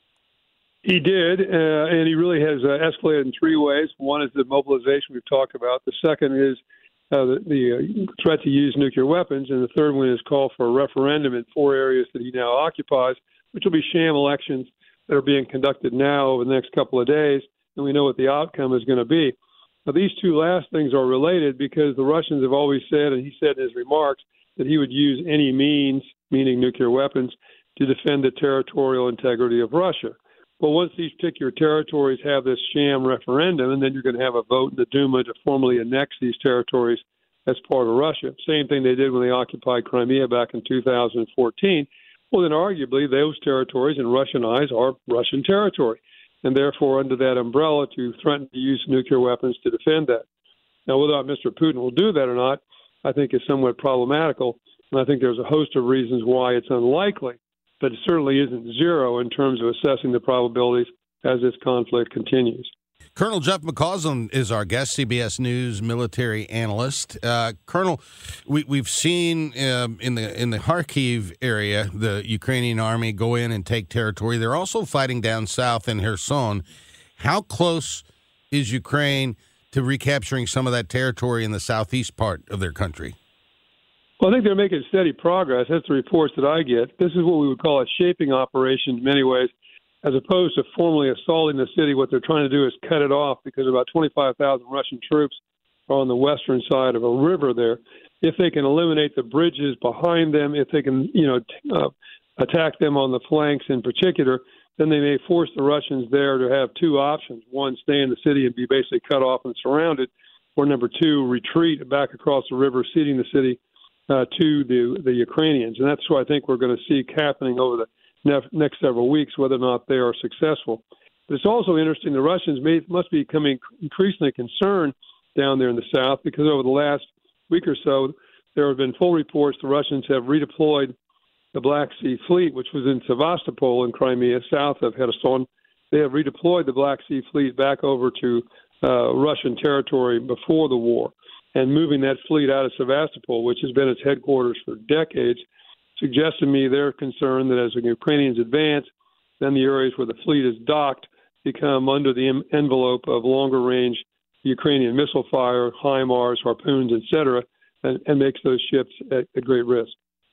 Speaker 11: He did, uh, and he really has uh, escalated in three ways. One is the mobilization we've talked about. The second is uh, the, the uh, threat to use nuclear weapons, and the third one is call for a referendum in four areas that he now occupies, which will be sham elections that are being conducted now over the next couple of days, and we know what the outcome is going to be. Now, these two last things are related because the Russians have always said, and he said in his remarks, that he would use any means, meaning nuclear weapons, to defend the territorial integrity of Russia. Well, once these particular territories have this sham referendum, and then you're going to have a vote in the Duma to formally annex these territories as part of Russia. Same thing they did when they occupied Crimea back in two thousand fourteen. Well, then arguably those territories in Russian eyes are Russian territory, and therefore under that umbrella to threaten to use nuclear weapons to defend that. Now, whether or not Mister Putin will do that or not, I think is somewhat problematical, and I think there's a host of reasons why it's unlikely. But it certainly isn't zero in terms of assessing the probabilities as this conflict continues.
Speaker 10: Colonel Jeff McCausland is our guest, C B S News military analyst. Uh, Colonel, we, we've seen um, in the in the Kharkiv area the Ukrainian army go in and take territory. They're also fighting down south in Kherson. How close is Ukraine to recapturing some of that territory in the southeast part of their country?
Speaker 11: Well, I think they're making steady progress. That's the reports that I get. This is what we would call a shaping operation in many ways. As opposed to formally assaulting the city, what they're trying to do is cut it off because about twenty-five thousand Russian troops are on the western side of a river there. If they can eliminate the bridges behind them, if they can, you know, t- uh, attack them on the flanks in particular, then they may force the Russians there to have two options. One, stay in the city and be basically cut off and surrounded, or number two, retreat back across the river, ceding the city uh, to the, the Ukrainians. And that's what I think we're going to see happening over the next several weeks, whether or not they are successful. But it's also interesting, the Russians may, must be becoming increasingly concerned down there in the south because over the last week or so, there have been full reports the Russians have redeployed the Black Sea Fleet, which was in Sevastopol in Crimea, south of Kherson. They have redeployed the Black Sea Fleet back over to uh, Russian territory before the war and moving that fleet out of Sevastopol, which has been its headquarters for decades, suggests to me they're concerned that as the Ukrainians advance, then the areas where the fleet is docked become under the em- envelope of longer-range Ukrainian missile fire, HIMARS, harpoons, et cetera, and, and makes those ships at, at great risk.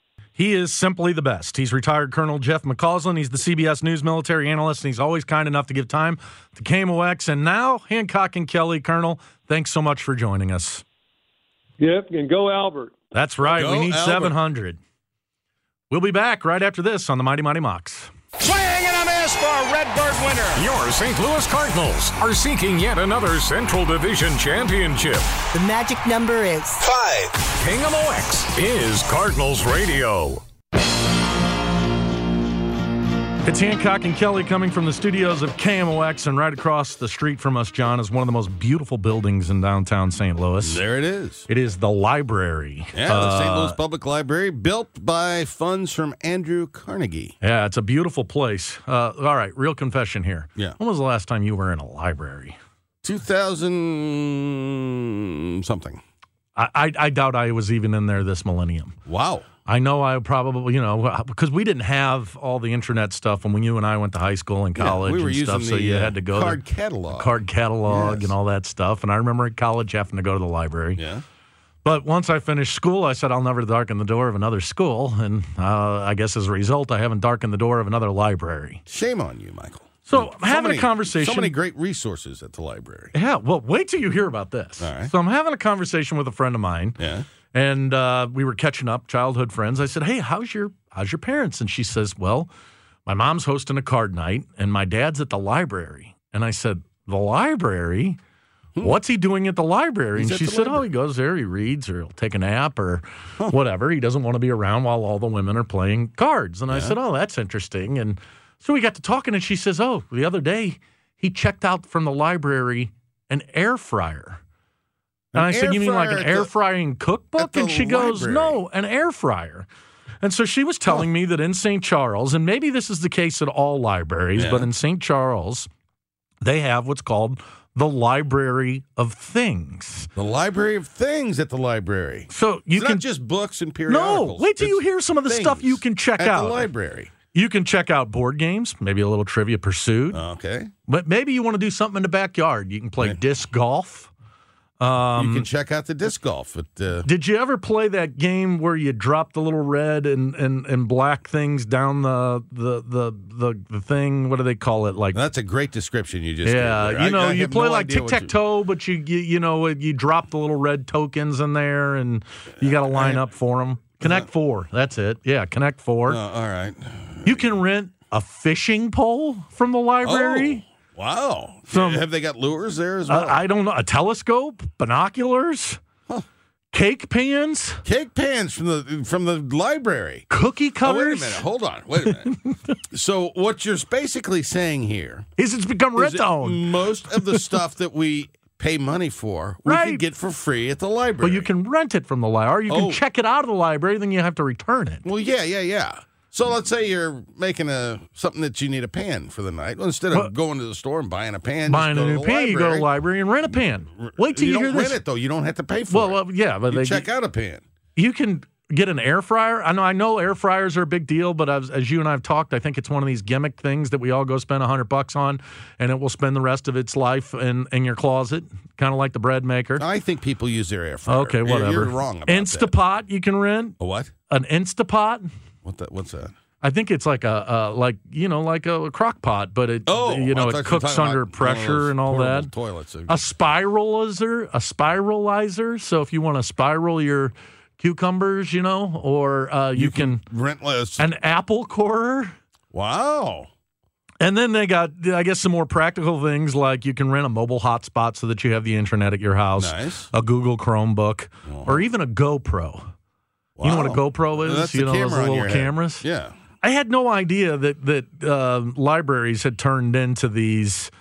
Speaker 9: He is simply the best. He's retired Colonel Jeff McCausland. He's the C B S News military analyst, and he's always kind enough to give time to K M O X. And now, Hancock and Kelly. Colonel, thanks so much for joining us.
Speaker 11: Yep, and go Albert.
Speaker 9: That's right.
Speaker 10: Go
Speaker 9: we need
Speaker 10: Albert.
Speaker 9: seven hundred. We'll be back right after this on the Mighty Mighty Mocs.
Speaker 12: Swing and a miss for a Redbird winner.
Speaker 7: Your Saint Louis Cardinals are seeking yet another Central Division championship.
Speaker 13: The magic number is
Speaker 7: five. K M O X is Cardinals Radio.
Speaker 9: It's Hancock and Kelly coming from the studios of K M O X, and right across the street from us, John, is one of the most beautiful buildings in downtown Saint Louis.
Speaker 10: There it is.
Speaker 9: It is the library.
Speaker 10: Yeah, the
Speaker 9: uh,
Speaker 10: Saint Louis Public Library, built by funds from Andrew Carnegie.
Speaker 9: Yeah, it's a beautiful place. Uh, all right, real confession here.
Speaker 10: Yeah.
Speaker 9: When was the last time you were in a library?
Speaker 10: two thousand something.
Speaker 9: I, I, I doubt I was even in there this millennium.
Speaker 10: Wow.
Speaker 9: I know I probably, you know, because we didn't have all the internet stuff when you and I went to high school and college
Speaker 10: yeah, we were
Speaker 9: and
Speaker 10: using
Speaker 9: stuff,
Speaker 10: the,
Speaker 9: so you
Speaker 10: uh,
Speaker 9: had to go
Speaker 10: card
Speaker 9: to
Speaker 10: catalog.
Speaker 9: card catalog
Speaker 10: Yes.
Speaker 9: and all that stuff. And I remember in college having to go to the library.
Speaker 10: Yeah.
Speaker 9: But once I finished school, I said I'll never darken the door of another school. And uh, I guess as a result, I haven't darkened the door of another library.
Speaker 10: Shame on you, Michael.
Speaker 9: So I'm having
Speaker 10: many,
Speaker 9: a conversation.
Speaker 10: So many great resources at the library.
Speaker 9: Yeah, well, wait till you hear about this.
Speaker 10: All right.
Speaker 9: So I'm having a conversation with a friend of mine.
Speaker 10: Yeah.
Speaker 9: And uh, we were catching up, childhood friends. I said, hey, how's your how's your parents? And she says, well, my mom's hosting a card night, and my dad's at the library. And I said, the library? Hmm. What's he doing at the library?
Speaker 10: He's
Speaker 9: and she said, library. oh, he goes there, he reads, or he'll take a nap, or huh. whatever. He doesn't want to be around while all the women are playing cards. And yeah. I said, oh, that's interesting. And so we got to talking, and she says, oh, the other day he checked out from the library an air fryer. And
Speaker 10: An
Speaker 9: I said, you mean like an
Speaker 10: the,
Speaker 9: air frying cookbook? And she
Speaker 10: library.
Speaker 9: goes, no, an air fryer. And so she was telling huh. me that in Saint Charles, and maybe this is the case at all libraries, yeah. but in Saint Charles, they have what's called the Library of Things.
Speaker 10: The Library of Things at the library.
Speaker 9: So you
Speaker 10: it's
Speaker 9: can
Speaker 10: not just books and periodicals.
Speaker 9: No, wait till
Speaker 10: it's
Speaker 9: you hear some of the stuff you can check
Speaker 10: at
Speaker 9: out.
Speaker 10: At the library.
Speaker 9: You can check out board games, maybe a little Trivia Pursuit.
Speaker 10: Okay.
Speaker 9: But maybe you want to do something in the backyard. You can play yeah. disc golf. Um,
Speaker 10: you can check out the disc golf. At, uh,
Speaker 9: did you ever play that game where you drop the little red and, and, and black things down the, the the the the thing? What do they call it? Like
Speaker 10: that's a great description you just
Speaker 9: yeah.
Speaker 10: gave
Speaker 9: You know,
Speaker 10: I, I
Speaker 9: you play
Speaker 10: no
Speaker 9: like tic tac toe, but you, you you know you drop the little red tokens in there, and you got to line I, up for them. Connect uh, Four. That's it. Yeah, Connect Four.
Speaker 10: Uh, all right.
Speaker 9: You can rent a fishing pole from the library.
Speaker 10: Oh. Wow.
Speaker 9: Some,
Speaker 10: Have they got lures there as well?
Speaker 9: Uh, I don't know. A telescope, binoculars, huh. cake pans.
Speaker 10: Cake pans from the from the library.
Speaker 9: Cookie cutters.
Speaker 10: Oh, wait a minute. Hold on. Wait a minute. So what you're basically saying here
Speaker 9: is it's become rent owned.
Speaker 10: Most of the stuff that we pay money for, we
Speaker 9: right.
Speaker 10: can get for free at the library.
Speaker 9: Well, you can rent it from the library. Or you can
Speaker 10: oh.
Speaker 9: check it out of the library, then you have to return it.
Speaker 10: Well, yeah, yeah, yeah. So let's say you're making a something that you need a pan for the night. Well, instead of
Speaker 9: well,
Speaker 10: going to the store and buying a pan,
Speaker 9: buying
Speaker 10: just
Speaker 9: a
Speaker 10: go
Speaker 9: new
Speaker 10: to the
Speaker 9: pan,
Speaker 10: library.
Speaker 9: you go to the library and rent a pan. Wait till you,
Speaker 10: you
Speaker 9: hear
Speaker 10: don't
Speaker 9: this.
Speaker 10: rent it though. You don't have to pay for
Speaker 9: well,
Speaker 10: it.
Speaker 9: Well, yeah, but
Speaker 10: you
Speaker 9: they
Speaker 10: check out a pan.
Speaker 9: You can get an air fryer. I know, I know, air fryers are a big deal, but as, as you and I have talked, I think it's one of these gimmick things that we all go spend a hundred bucks on, and it will spend the rest of its life in, in your closet, kind of like the bread maker.
Speaker 10: I think people use their air fryer.
Speaker 9: Okay, whatever.
Speaker 10: You're wrong about
Speaker 9: Instapot,
Speaker 10: that.
Speaker 9: you can rent.
Speaker 10: A what?
Speaker 9: An Instapot.
Speaker 10: What that? What's that?
Speaker 9: I think it's like a uh, like you know like a crock pot, but it
Speaker 10: oh,
Speaker 9: you know it cooks under pressure and all that.
Speaker 10: Toilets.
Speaker 9: A spiralizer, a spiralizer. So if you want to spiral your cucumbers, you know, or uh, you,
Speaker 10: you can,
Speaker 9: can
Speaker 10: rent less.
Speaker 9: An apple corer.
Speaker 10: Wow.
Speaker 9: And then they got, I guess, some more practical things like you can rent a mobile hotspot so that you have the internet at your house.
Speaker 10: Nice.
Speaker 9: A Google Chromebook, oh. or even a GoPro.
Speaker 10: Wow.
Speaker 9: You know what a GoPro is?
Speaker 10: That's
Speaker 9: you
Speaker 10: the
Speaker 9: know those little cameras.
Speaker 10: Head. Yeah.
Speaker 9: I had no idea that that uh, libraries had turned into these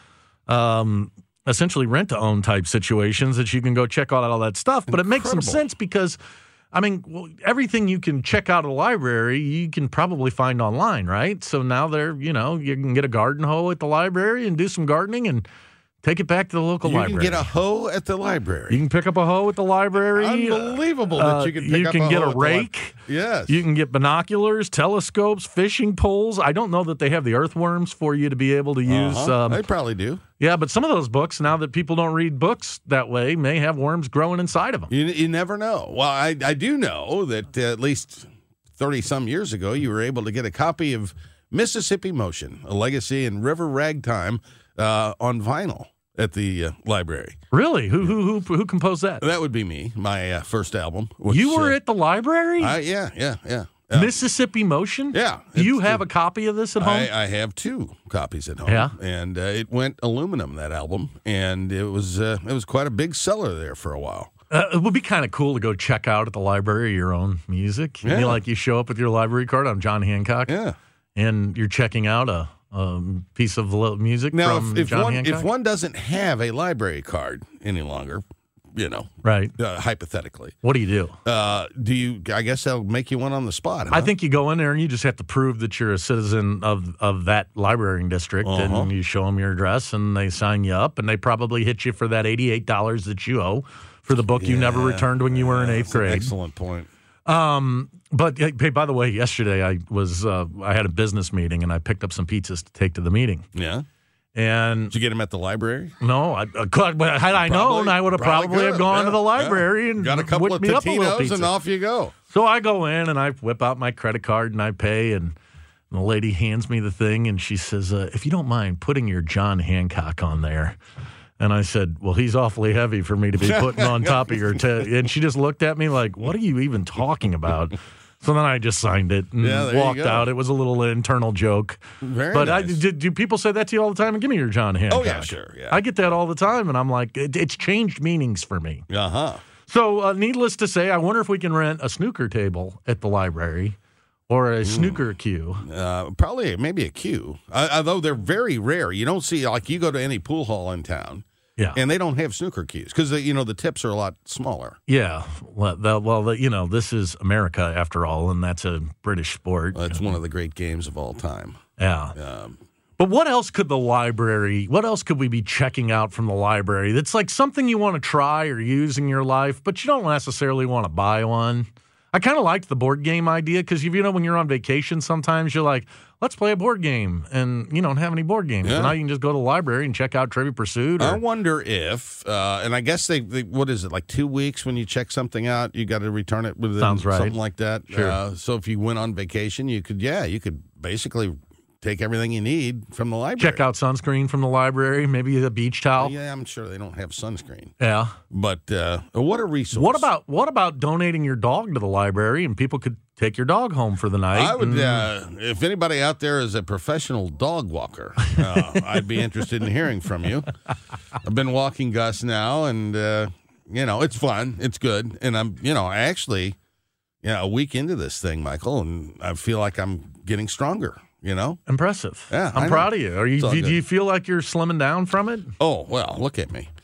Speaker 9: um, essentially rent-to-own type situations that you can go check out all that stuff. But
Speaker 10: Incredible.
Speaker 9: It makes some sense because, I mean, well, everything you can check out of the library, you can probably find online, right? So now they're, you know, you can get a garden hoe at the library and do some gardening and take it back to the local
Speaker 10: you
Speaker 9: library.
Speaker 10: You can get a hoe at the library.
Speaker 9: You can pick up a hoe at the library.
Speaker 10: Unbelievable
Speaker 9: uh,
Speaker 10: that you can pick
Speaker 9: you
Speaker 10: up
Speaker 9: can
Speaker 10: a
Speaker 9: get
Speaker 10: hoe
Speaker 9: a rake.
Speaker 10: Yes.
Speaker 9: You can get binoculars, telescopes, fishing poles. I don't know that they have the earthworms for you to be able to use.
Speaker 10: Uh-huh.
Speaker 9: Um,
Speaker 10: they probably do.
Speaker 9: Yeah, but some of those books, now that people don't read books that way, may have worms growing inside of them.
Speaker 10: You, you never know. Well, I, I do know that uh, at least thirty-some years ago, you were able to get a copy of Mississippi Motion, A Legacy in River Ragtime uh, on vinyl at the uh, library.
Speaker 9: Really? Who who who who composed that?
Speaker 10: That would be me, my uh, first album. Which,
Speaker 9: you were
Speaker 10: uh,
Speaker 9: at the library?
Speaker 10: I, yeah, yeah, yeah.
Speaker 9: Uh, Mississippi Motion?
Speaker 10: Yeah.
Speaker 9: You have a copy of this at home?
Speaker 10: I, I have two copies at home.
Speaker 9: Yeah.
Speaker 10: And uh, it went aluminum, that album, and it was uh, it was quite a big seller there for a while.
Speaker 9: Uh, it would be kind of cool to go check out at the library your own music.
Speaker 10: Yeah.
Speaker 9: You know, like you show up with your library card. I'm John Hancock.
Speaker 10: Yeah.
Speaker 9: And you're checking out a, a piece of music
Speaker 10: now,
Speaker 9: from
Speaker 10: if, if
Speaker 9: John
Speaker 10: one,
Speaker 9: Hancock.
Speaker 10: if one doesn't have a library card any longer, you know,
Speaker 9: right?
Speaker 10: Uh, hypothetically,
Speaker 9: what do you do?
Speaker 10: Uh, do you? I guess they'll make you one on the spot. Huh?
Speaker 9: I think you go in there and you just have to prove that you're a citizen of of that library district,
Speaker 10: uh-huh.
Speaker 9: and you show them your address, and they sign you up, and they probably hit you for that eighty-eight dollars that you owe for the book
Speaker 10: yeah,
Speaker 9: you never returned when you were in eighth
Speaker 10: that's
Speaker 9: grade.
Speaker 10: An excellent point.
Speaker 9: Um, but hey, by the way, yesterday I was uh, I had a business meeting and I picked up some pizzas to take to the meeting.
Speaker 10: Yeah.
Speaker 9: And
Speaker 10: did you get them at the library?
Speaker 9: No, I, uh, could, had I known,
Speaker 10: Probably,
Speaker 9: I would have probably, probably have gone
Speaker 10: yeah,
Speaker 9: to the library
Speaker 10: yeah.
Speaker 9: and
Speaker 10: got a couple
Speaker 9: whipped
Speaker 10: of
Speaker 9: me up a little pizza.
Speaker 10: and off you go.
Speaker 9: So I go in and I whip out my credit card and I pay, and the lady hands me the thing and she says, uh, "If you don't mind putting your John Hancock on there." And I said, "Well, he's awfully heavy for me to be putting on top of your." T-. And she just looked at me like, "What are you even talking about?" So then I just signed it and
Speaker 10: yeah,
Speaker 9: walked out. It was a little internal joke.
Speaker 10: Very
Speaker 9: but
Speaker 10: nice.
Speaker 9: I, do, do people say that to you all the time? Give me your John Hancock.
Speaker 10: Oh, yeah, sure. Yeah.
Speaker 9: I get that all the time, and I'm like, it, it's changed meanings for me.
Speaker 10: Uh-huh.
Speaker 9: So uh, needless to say, I wonder if we can rent a snooker table at the library or a Ooh. snooker cue.
Speaker 10: Uh, probably maybe a cue, uh, although they're very rare. You don't see, like you go to any pool hall in town.
Speaker 9: Yeah.
Speaker 10: And they don't have snooker cues because, you know, the tips are a lot smaller.
Speaker 9: Yeah. Well, the, well the, you know, this is America after all, and that's a British sport.
Speaker 10: Well, it's one of the great games of all time.
Speaker 9: Yeah.
Speaker 10: Um,
Speaker 9: but what else could the library, what else could we be checking out from the library that's like something you want to try or use in your life, but you don't necessarily want to buy one? I kind of liked the board game idea because, you know, when you're on vacation, sometimes you're like, let's play a board game, and you don't have any board games.
Speaker 10: Yeah.
Speaker 9: So now you can just go to the library and check out Trivia Pursuit. Or,
Speaker 10: I wonder if, uh, and I guess they, they, what is it, like two weeks when you check something out, you got to return it within
Speaker 9: Sounds right.
Speaker 10: something like that.
Speaker 9: Sure.
Speaker 10: Uh, so if you went on vacation, you could, yeah, you could basically take everything you need from the library.
Speaker 9: Check out sunscreen from the library, maybe a beach towel.
Speaker 10: Yeah, I'm sure they don't have sunscreen.
Speaker 9: Yeah.
Speaker 10: But uh, what a resource.
Speaker 9: What about what about donating your dog to the library and people could take your dog home for the night?
Speaker 10: I would,
Speaker 9: and,
Speaker 10: uh, if anybody out there is a professional dog walker, uh, I'd be interested in hearing from you. I've been walking Gus now, and, uh, you know, it's fun. It's good. And I'm, you know, I actually, you know, a week into this thing, Michael, and I feel like I'm getting stronger. You know,
Speaker 9: impressive.
Speaker 10: Yeah,
Speaker 9: I'm proud of you. Are you? Do, do you feel like you're slimming down from it?
Speaker 10: Oh well, look at me.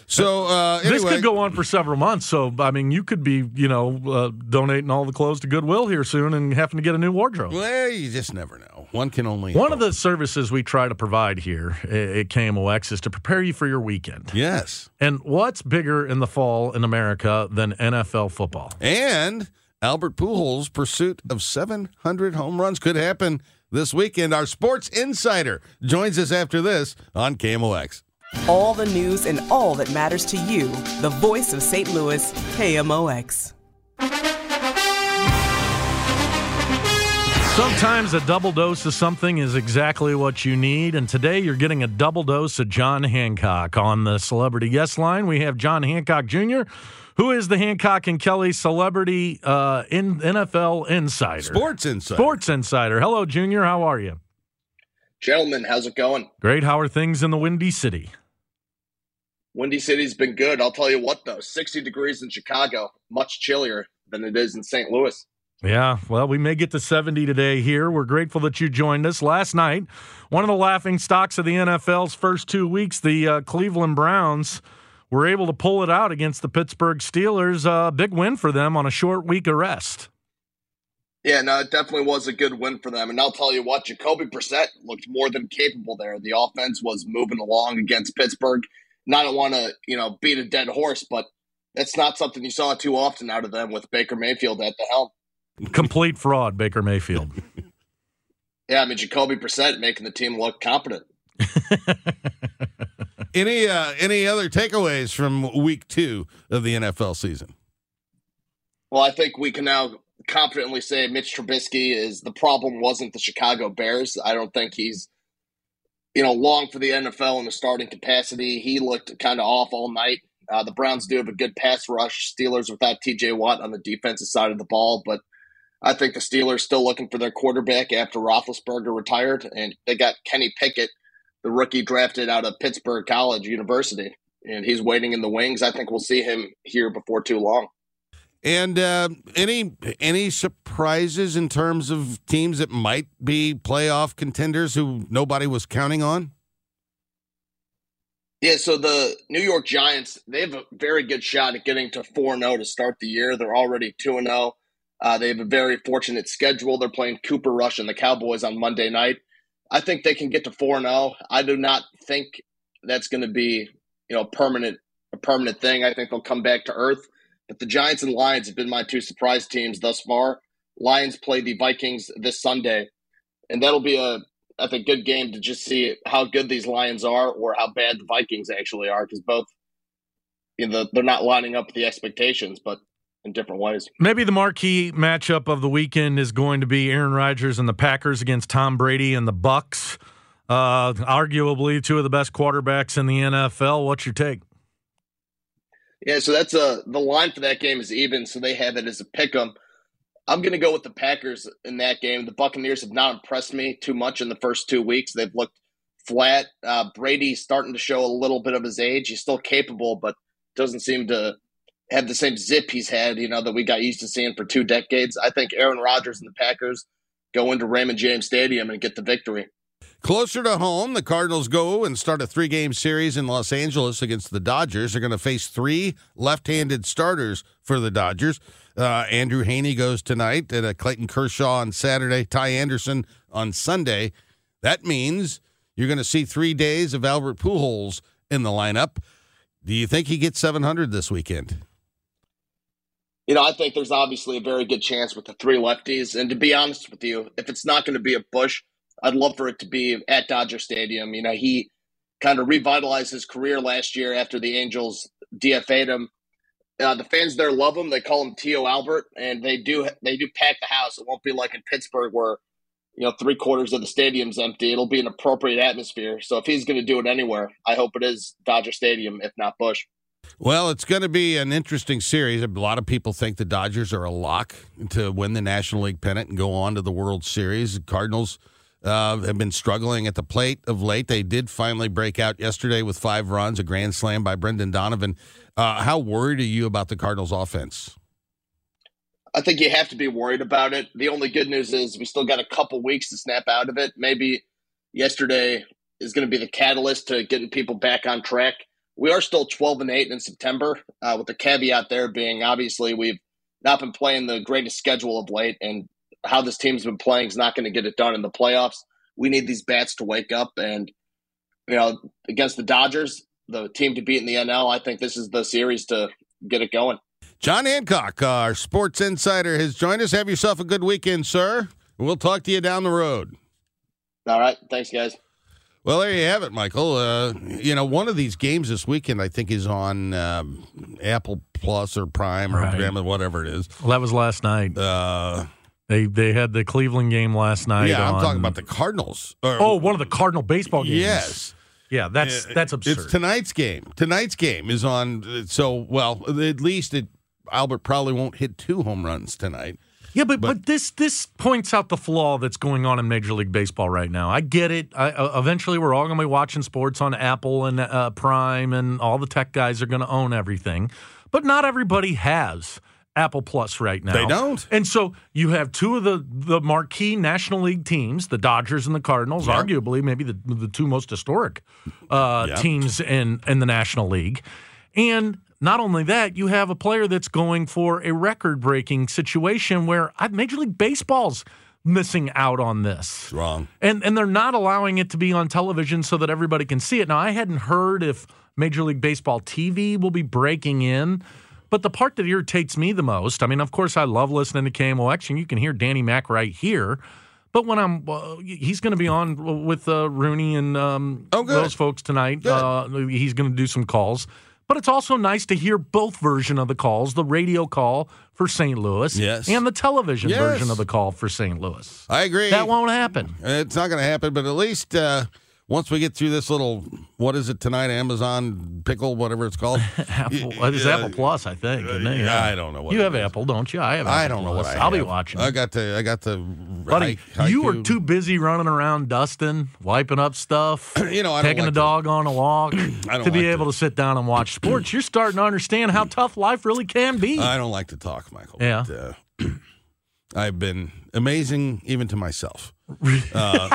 Speaker 10: So uh, anyway.
Speaker 9: This could go on for several months. So, I mean, you could be, you know, uh, donating all the clothes to Goodwill here soon and having to get a new wardrobe.
Speaker 10: Well, you just never know. One can only
Speaker 9: One
Speaker 10: hope.
Speaker 9: of the services we try to provide here at K M O X is to prepare you for your weekend.
Speaker 10: Yes.
Speaker 9: And what's bigger in the fall in America than N F L football?
Speaker 10: And Albert Pujols' pursuit of seven hundred home runs could happen this weekend. Our sports insider joins us after this on K M O X.
Speaker 14: All the news and all that matters to you. The voice of Saint Louis, K M O X.
Speaker 9: Sometimes a double dose of something is exactly what you need, and today you're getting a double dose of John Hancock. On the Celebrity Guest Line, we have John Hancock Junior, who is the Hancock and Kelly Celebrity uh, in N F L Insider.
Speaker 10: Sports Insider.
Speaker 9: Sports Insider. Hello, Junior. How are you?
Speaker 15: Gentlemen, how's it going?
Speaker 9: Great. How are things in the Windy City?
Speaker 15: Windy City's been good. I'll tell you what, though, sixty degrees in Chicago, much chillier than it is in Saint Louis.
Speaker 9: Yeah, well, we may get to seventy today here. We're grateful that you joined us. Last night, one of the laughing stocks of the N F L's first two weeks, the uh, Cleveland Browns, were able to pull it out against the Pittsburgh Steelers. A uh, big win for them on a short week of rest.
Speaker 15: Yeah, no, it definitely was a good win for them. And I'll tell you what, Jacoby Brissett looked more than capable there. The offense was moving along against Pittsburgh. And I don't want to, you know, beat a dead horse, but that's not something you saw too often out of them with Baker Mayfield at the helm.
Speaker 9: Complete fraud, Baker Mayfield.
Speaker 15: Yeah, I mean, Jacoby Brissett making the team look competent.
Speaker 10: Any uh, any other takeaways from week two of the N F L season?
Speaker 15: Well, I think we can now confidently say Mitch Trubisky is the problem wasn't the Chicago Bears. I don't think he's, you know, long for the N F L in the starting capacity. He looked kind of off all night. Uh, the Browns do have a good pass rush. Steelers without T J Watt on the defensive side of the ball, but I think the Steelers still looking for their quarterback after Roethlisberger retired, and they got Kenny Pickett, the rookie drafted out of Pittsburgh College University, and he's waiting in the wings. I think we'll see him here before too long.
Speaker 10: And uh, any any surprises in terms of teams that might be playoff contenders who nobody was counting on?
Speaker 15: Yeah, so the New York Giants, they have a very good shot at getting to four and oh to start the year. They're already two and oh. Uh, they have a very fortunate schedule. They're playing Cooper Rush and the Cowboys on Monday night. I think they can get to four and oh. I do not think that's going to be, you know, permanent a permanent thing. I think they'll come back to earth. But the Giants and Lions have been my two surprise teams thus far. Lions play the Vikings this Sunday, and that'll be a I think good game to just see how good these Lions are or how bad the Vikings actually are, because both, you know, they're not lining up with the expectations, but in different ways.
Speaker 9: Maybe the marquee matchup of the weekend is going to be Aaron Rodgers and the Packers against Tom Brady and the Bucs. Uh, arguably two of the best quarterbacks in the N F L. What's your take?
Speaker 15: Yeah, so that's a the line for that game is even, so they have it as a pick 'em. I'm going to go with the Packers in that game. The Buccaneers have not impressed me too much in the first two weeks. They've looked flat. Uh, Brady's starting to show a little bit of his age. He's still capable, but doesn't seem to have the same zip he's had, you know, that we got used to seeing for two decades. I think Aaron Rodgers and the Packers go into Raymond James Stadium and get the victory.
Speaker 10: Closer to home, the Cardinals go and start a three-game series in Los Angeles against the Dodgers. They're going to face three left-handed starters for the Dodgers. Uh, Andrew Haney goes tonight, and uh, Clayton Kershaw on Saturday, Ty Anderson on Sunday. That means you're going to see three days of Albert Pujols in the lineup. Do you think he gets seven hundred this weekend?
Speaker 15: You know, I think there's obviously a very good chance with the three lefties. And to be honest with you, if it's not going to be a Busch, I'd love for it to be at Dodger Stadium. You know, he kind of revitalized his career last year after the Angels D F A'd him. Uh, the fans there love him. They call him Tio Albert, and they do they do pack the house. It won't be like in Pittsburgh where, you know, three quarters of the stadium's empty. It'll be an appropriate atmosphere. So if he's going to do it anywhere, I hope it is Dodger Stadium, if not Busch.
Speaker 10: Well, it's going to be an interesting series. A lot of people think the Dodgers are a lock to win the National League pennant and go on to the World Series. The Cardinals uh, have been struggling at the plate of late. They did finally break out yesterday with five runs, a grand slam by Brendan Donovan. Uh, how worried are you about the Cardinals' offense?
Speaker 15: I think you have to be worried about it. The only good news is we still got a couple weeks to snap out of it. Maybe yesterday is going to be the catalyst to getting people back on track. we are still twelve and eight in September, uh, with the caveat there being obviously we've not been playing the greatest schedule of late, and how this team's been playing is not going to get it done in the playoffs. We need these bats to wake up, and you know, against the Dodgers, the team to beat in the N L, I think this is the series to get it going.
Speaker 10: John Hancock, our sports insider, has joined us. Have yourself a good weekend, sir. We'll talk to you down the road.
Speaker 15: All right. Thanks, guys.
Speaker 10: Well, there you have it, Michael. Uh, you know, one of these games this weekend, I think, is on um, Apple Plus or Prime or
Speaker 9: Right.
Speaker 10: whatever it is.
Speaker 9: Well, that was last night.
Speaker 10: Uh,
Speaker 9: they they had the Cleveland game last night.
Speaker 10: yeah, I'm
Speaker 9: on-
Speaker 10: talking about the Cardinals. Or-
Speaker 9: Oh, one of the Cardinal baseball games.
Speaker 10: Yes.
Speaker 9: Yeah, that's
Speaker 10: Uh,
Speaker 9: that's absurd.
Speaker 10: It's tonight's game. Tonight's game is on. So, well, at least it, Albert probably won't hit two home runs tonight.
Speaker 9: Yeah, but, but this this points out the flaw that's going on in Major League Baseball right now. I get it. I, uh, eventually, we're all going to be watching sports on Apple and uh, Prime, and all the tech guys are going to own everything. But not everybody has Apple Plus right now.
Speaker 10: They don't.
Speaker 9: And so you have two of the, the marquee National League teams, the Dodgers and the Cardinals,
Speaker 10: Yep.
Speaker 9: arguably maybe the the two most historic uh,
Speaker 10: Yep.
Speaker 9: teams in, in the National League. And not only that, you have a player that's going for a record-breaking situation where I, Major League Baseball's missing out on this.
Speaker 10: Wrong.
Speaker 9: And and they're not allowing it to be on television so that everybody can see it. Now, I hadn't heard if Major League Baseball T V will be breaking in, but the part that irritates me the most, I mean, of course, I love listening to K M O X, and you can hear Danny Mac right here. But when I'm, uh, he's going to be on with uh, Rooney and um,
Speaker 10: Oh, good.
Speaker 9: those folks tonight. Uh, he's going to do some calls. But it's also nice to hear both version of the calls, the radio call for Saint Louis
Speaker 10: Yes.
Speaker 9: and the television
Speaker 10: Yes.
Speaker 9: version of the call for Saint Louis.
Speaker 10: I agree.
Speaker 9: That won't happen.
Speaker 10: It's not going to happen, but at least uh, once we get through this little, what is it tonight, Amazon pickle, whatever it's called.
Speaker 9: Apple, it's
Speaker 10: Yeah.
Speaker 9: Apple Plus, I think. Isn't it?
Speaker 10: Yeah, I don't know what
Speaker 9: you
Speaker 10: it
Speaker 9: have
Speaker 10: is.
Speaker 9: Apple, don't you? I have.
Speaker 10: I
Speaker 9: Apple
Speaker 10: don't know
Speaker 9: Plus.
Speaker 10: what I
Speaker 9: I'll be
Speaker 10: have.
Speaker 9: watching.
Speaker 10: I got the, I got the,
Speaker 9: Buddy,
Speaker 10: hi-
Speaker 9: you were
Speaker 10: haiku.
Speaker 9: too busy running around dusting, wiping up stuff,
Speaker 10: You know, I don't
Speaker 9: taking
Speaker 10: like
Speaker 9: the
Speaker 10: to-
Speaker 9: dog on a walk
Speaker 10: I
Speaker 9: to
Speaker 10: don't
Speaker 9: be
Speaker 10: like
Speaker 9: able to sit down and watch sports. You're starting to understand how tough life really can be.
Speaker 10: I don't like to talk, Michael.
Speaker 9: Yeah.
Speaker 10: But, uh, I've been amazing even to myself. Uh,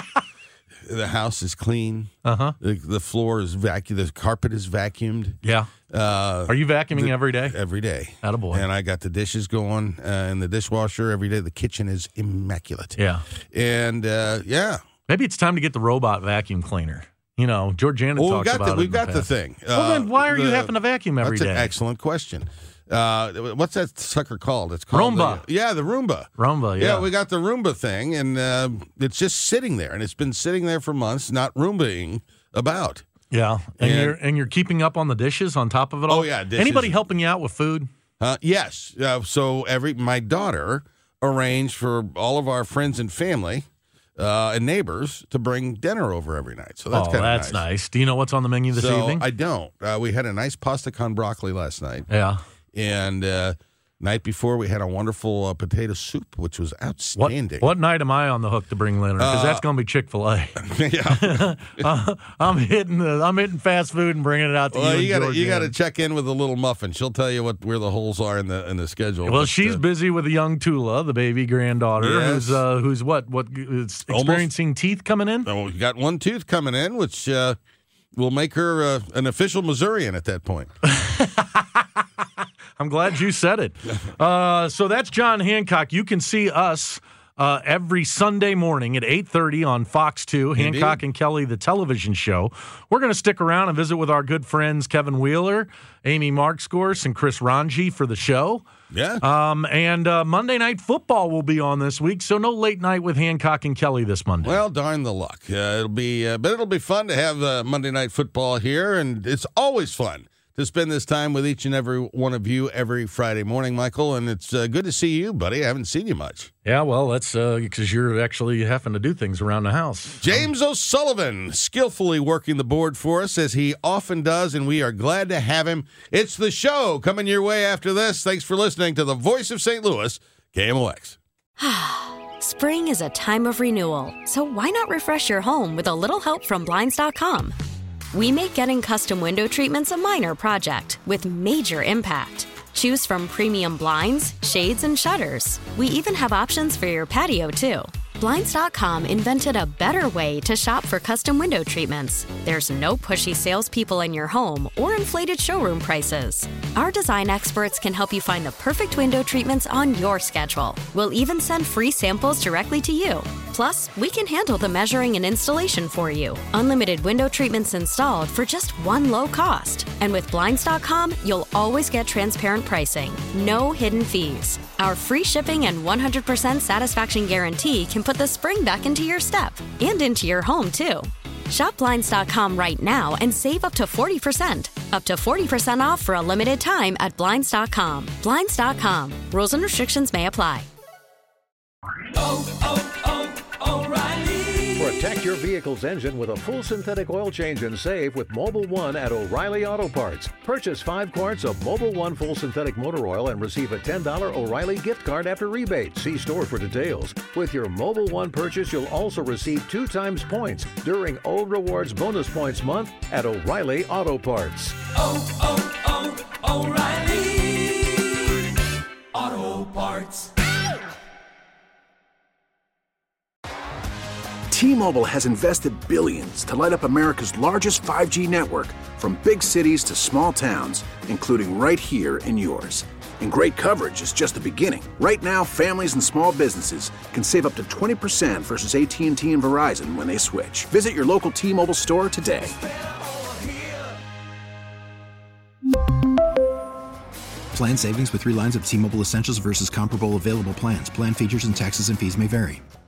Speaker 10: the house is clean.
Speaker 9: Uh-huh.
Speaker 10: The, the floor is vacuumed. The carpet is vacuumed.
Speaker 9: Yeah.
Speaker 10: Uh,
Speaker 9: Are you vacuuming
Speaker 10: the-
Speaker 9: every day?
Speaker 10: Every day.
Speaker 9: Attaboy.
Speaker 10: And I got the dishes going uh, in the dishwasher every day. The kitchen is immaculate.
Speaker 9: Yeah.
Speaker 10: And, uh, yeah.
Speaker 9: Maybe it's time to get the robot vacuum cleaner. You know, Georgiana
Speaker 10: Well,
Speaker 9: talks
Speaker 10: we've got
Speaker 9: about
Speaker 10: the,
Speaker 9: it.
Speaker 10: we've
Speaker 9: in the
Speaker 10: got the
Speaker 9: past.
Speaker 10: thing.
Speaker 9: Well, then why are you
Speaker 10: the-
Speaker 9: having to vacuum every
Speaker 10: That's
Speaker 9: day?
Speaker 10: an excellent question. Uh, what's that sucker called? It's called
Speaker 9: Roomba.
Speaker 10: The, yeah, the Roomba.
Speaker 9: Roomba, yeah.
Speaker 10: Yeah, we got the Roomba thing, and uh, it's just sitting there, and it's been sitting there for months, not Roombaing about.
Speaker 9: Yeah, and,
Speaker 10: And-
Speaker 9: you're and you're keeping up on the dishes on top of it all.
Speaker 10: Oh, yeah, dishes.
Speaker 9: Anybody helping you out with food?
Speaker 10: Uh, yes. Uh, so every my daughter arranged for all of our friends and family uh, and neighbors to bring dinner over every night. So that's
Speaker 9: oh,
Speaker 10: kind of
Speaker 9: that's nice. Do you know what's on the menu this
Speaker 10: so
Speaker 9: evening?
Speaker 10: I don't. Uh, we had a nice pasta con broccoli last night.
Speaker 9: Yeah.
Speaker 10: And uh, night before, we had a wonderful uh, potato soup, which was
Speaker 9: What
Speaker 10: outstanding.
Speaker 9: what night am I on the hook to bring dinner? Because
Speaker 10: Uh,
Speaker 9: that's going to be Chick-fil-A.
Speaker 10: yeah.
Speaker 9: uh, I'm hitting the I'm hitting fast food and bringing it out to
Speaker 10: Well,
Speaker 9: you.
Speaker 10: you
Speaker 9: and
Speaker 10: got to you got to
Speaker 9: Georgiana.
Speaker 10: check in with the little muffin. She'll tell you what where the holes are in the in the schedule.
Speaker 9: Well,
Speaker 10: But,
Speaker 9: she's
Speaker 10: uh,
Speaker 9: busy with the young Tula, the baby granddaughter,
Speaker 10: Yes.
Speaker 9: who's uh, who's what what is
Speaker 10: Almost-
Speaker 9: experiencing teeth coming in.
Speaker 10: oh, you got one tooth coming in, which uh, will make her uh, an official Missourian at that point.
Speaker 9: I'm glad you said it. Uh, so that's John Hancock. You can see us uh, every Sunday morning at eight thirty on Fox two, Hancock and Kelly, the television show. We're going to stick around and visit with our good friends Kevin Wheeler, Amy Markscourse, and Chris Ranji for the show.
Speaker 10: Yeah.
Speaker 9: Um, and uh, Monday Night Football will be on this week, so no late night with Hancock and Kelly this Monday.
Speaker 10: Well, darn the luck. Uh, it'll be, uh, but it'll be fun to have uh, Monday Night Football here, and it's always fun to spend this time with each and every one of you every Friday morning, Michael. And it's uh, good to see you, buddy. I haven't seen you much.
Speaker 9: Yeah, well, that's because uh, you're actually having to do things around the house.
Speaker 10: James O'Sullivan, skillfully working the board for us, as he often does, and we are glad to have him. It's the show coming your way after this. Thanks for listening to the Voice of Saint Louis, K M O X.
Speaker 6: Spring is a time of renewal, so why not refresh your home with a little help from Blinds dot com? We make getting custom window treatments a minor project with major impact. Choose from premium blinds, shades, and shutters. We even have options for your patio, too. Blinds dot com invented a better way to shop for custom window treatments. There's no pushy salespeople in your home or inflated showroom prices. Our design experts can help you find the perfect window treatments on your schedule. We'll even send free samples directly to you. Plus, we can handle the measuring and installation for you. Unlimited window treatments installed for just one low cost. And with Blinds dot com, you'll always get transparent pricing. No hidden fees. Our free shipping and one hundred percent satisfaction guarantee can put the spring back into your step and into your home, too. Shop Blinds dot com right now and save up to forty percent. Up to forty percent off for a limited time at Blinds dot com. Blinds dot com. Rules and restrictions may apply.
Speaker 16: Oh, oh, oh, O'Reilly.
Speaker 17: Protect your vehicle's engine with a full synthetic oil change and save with Mobil one at O'Reilly Auto Parts. Purchase five quarts of Mobil one full synthetic motor oil and receive a ten dollars O'Reilly gift card after rebate. See store for details. With your Mobil one purchase, you'll also receive two times points during O Rewards Bonus Points Month at O'Reilly Auto Parts.
Speaker 16: Oh, oh, oh, O'Reilly Auto Parts.
Speaker 18: T-Mobile has invested billions to light up America's largest five G network, from big cities to small towns, including right here in yours. And great coverage is just the beginning. Right now, families and small businesses can save up to twenty percent versus A T and T and Verizon when they switch. Visit your local T-Mobile store today.
Speaker 19: Plan savings with three lines of T-Mobile Essentials versus comparable available plans. Plan features and taxes and fees may vary.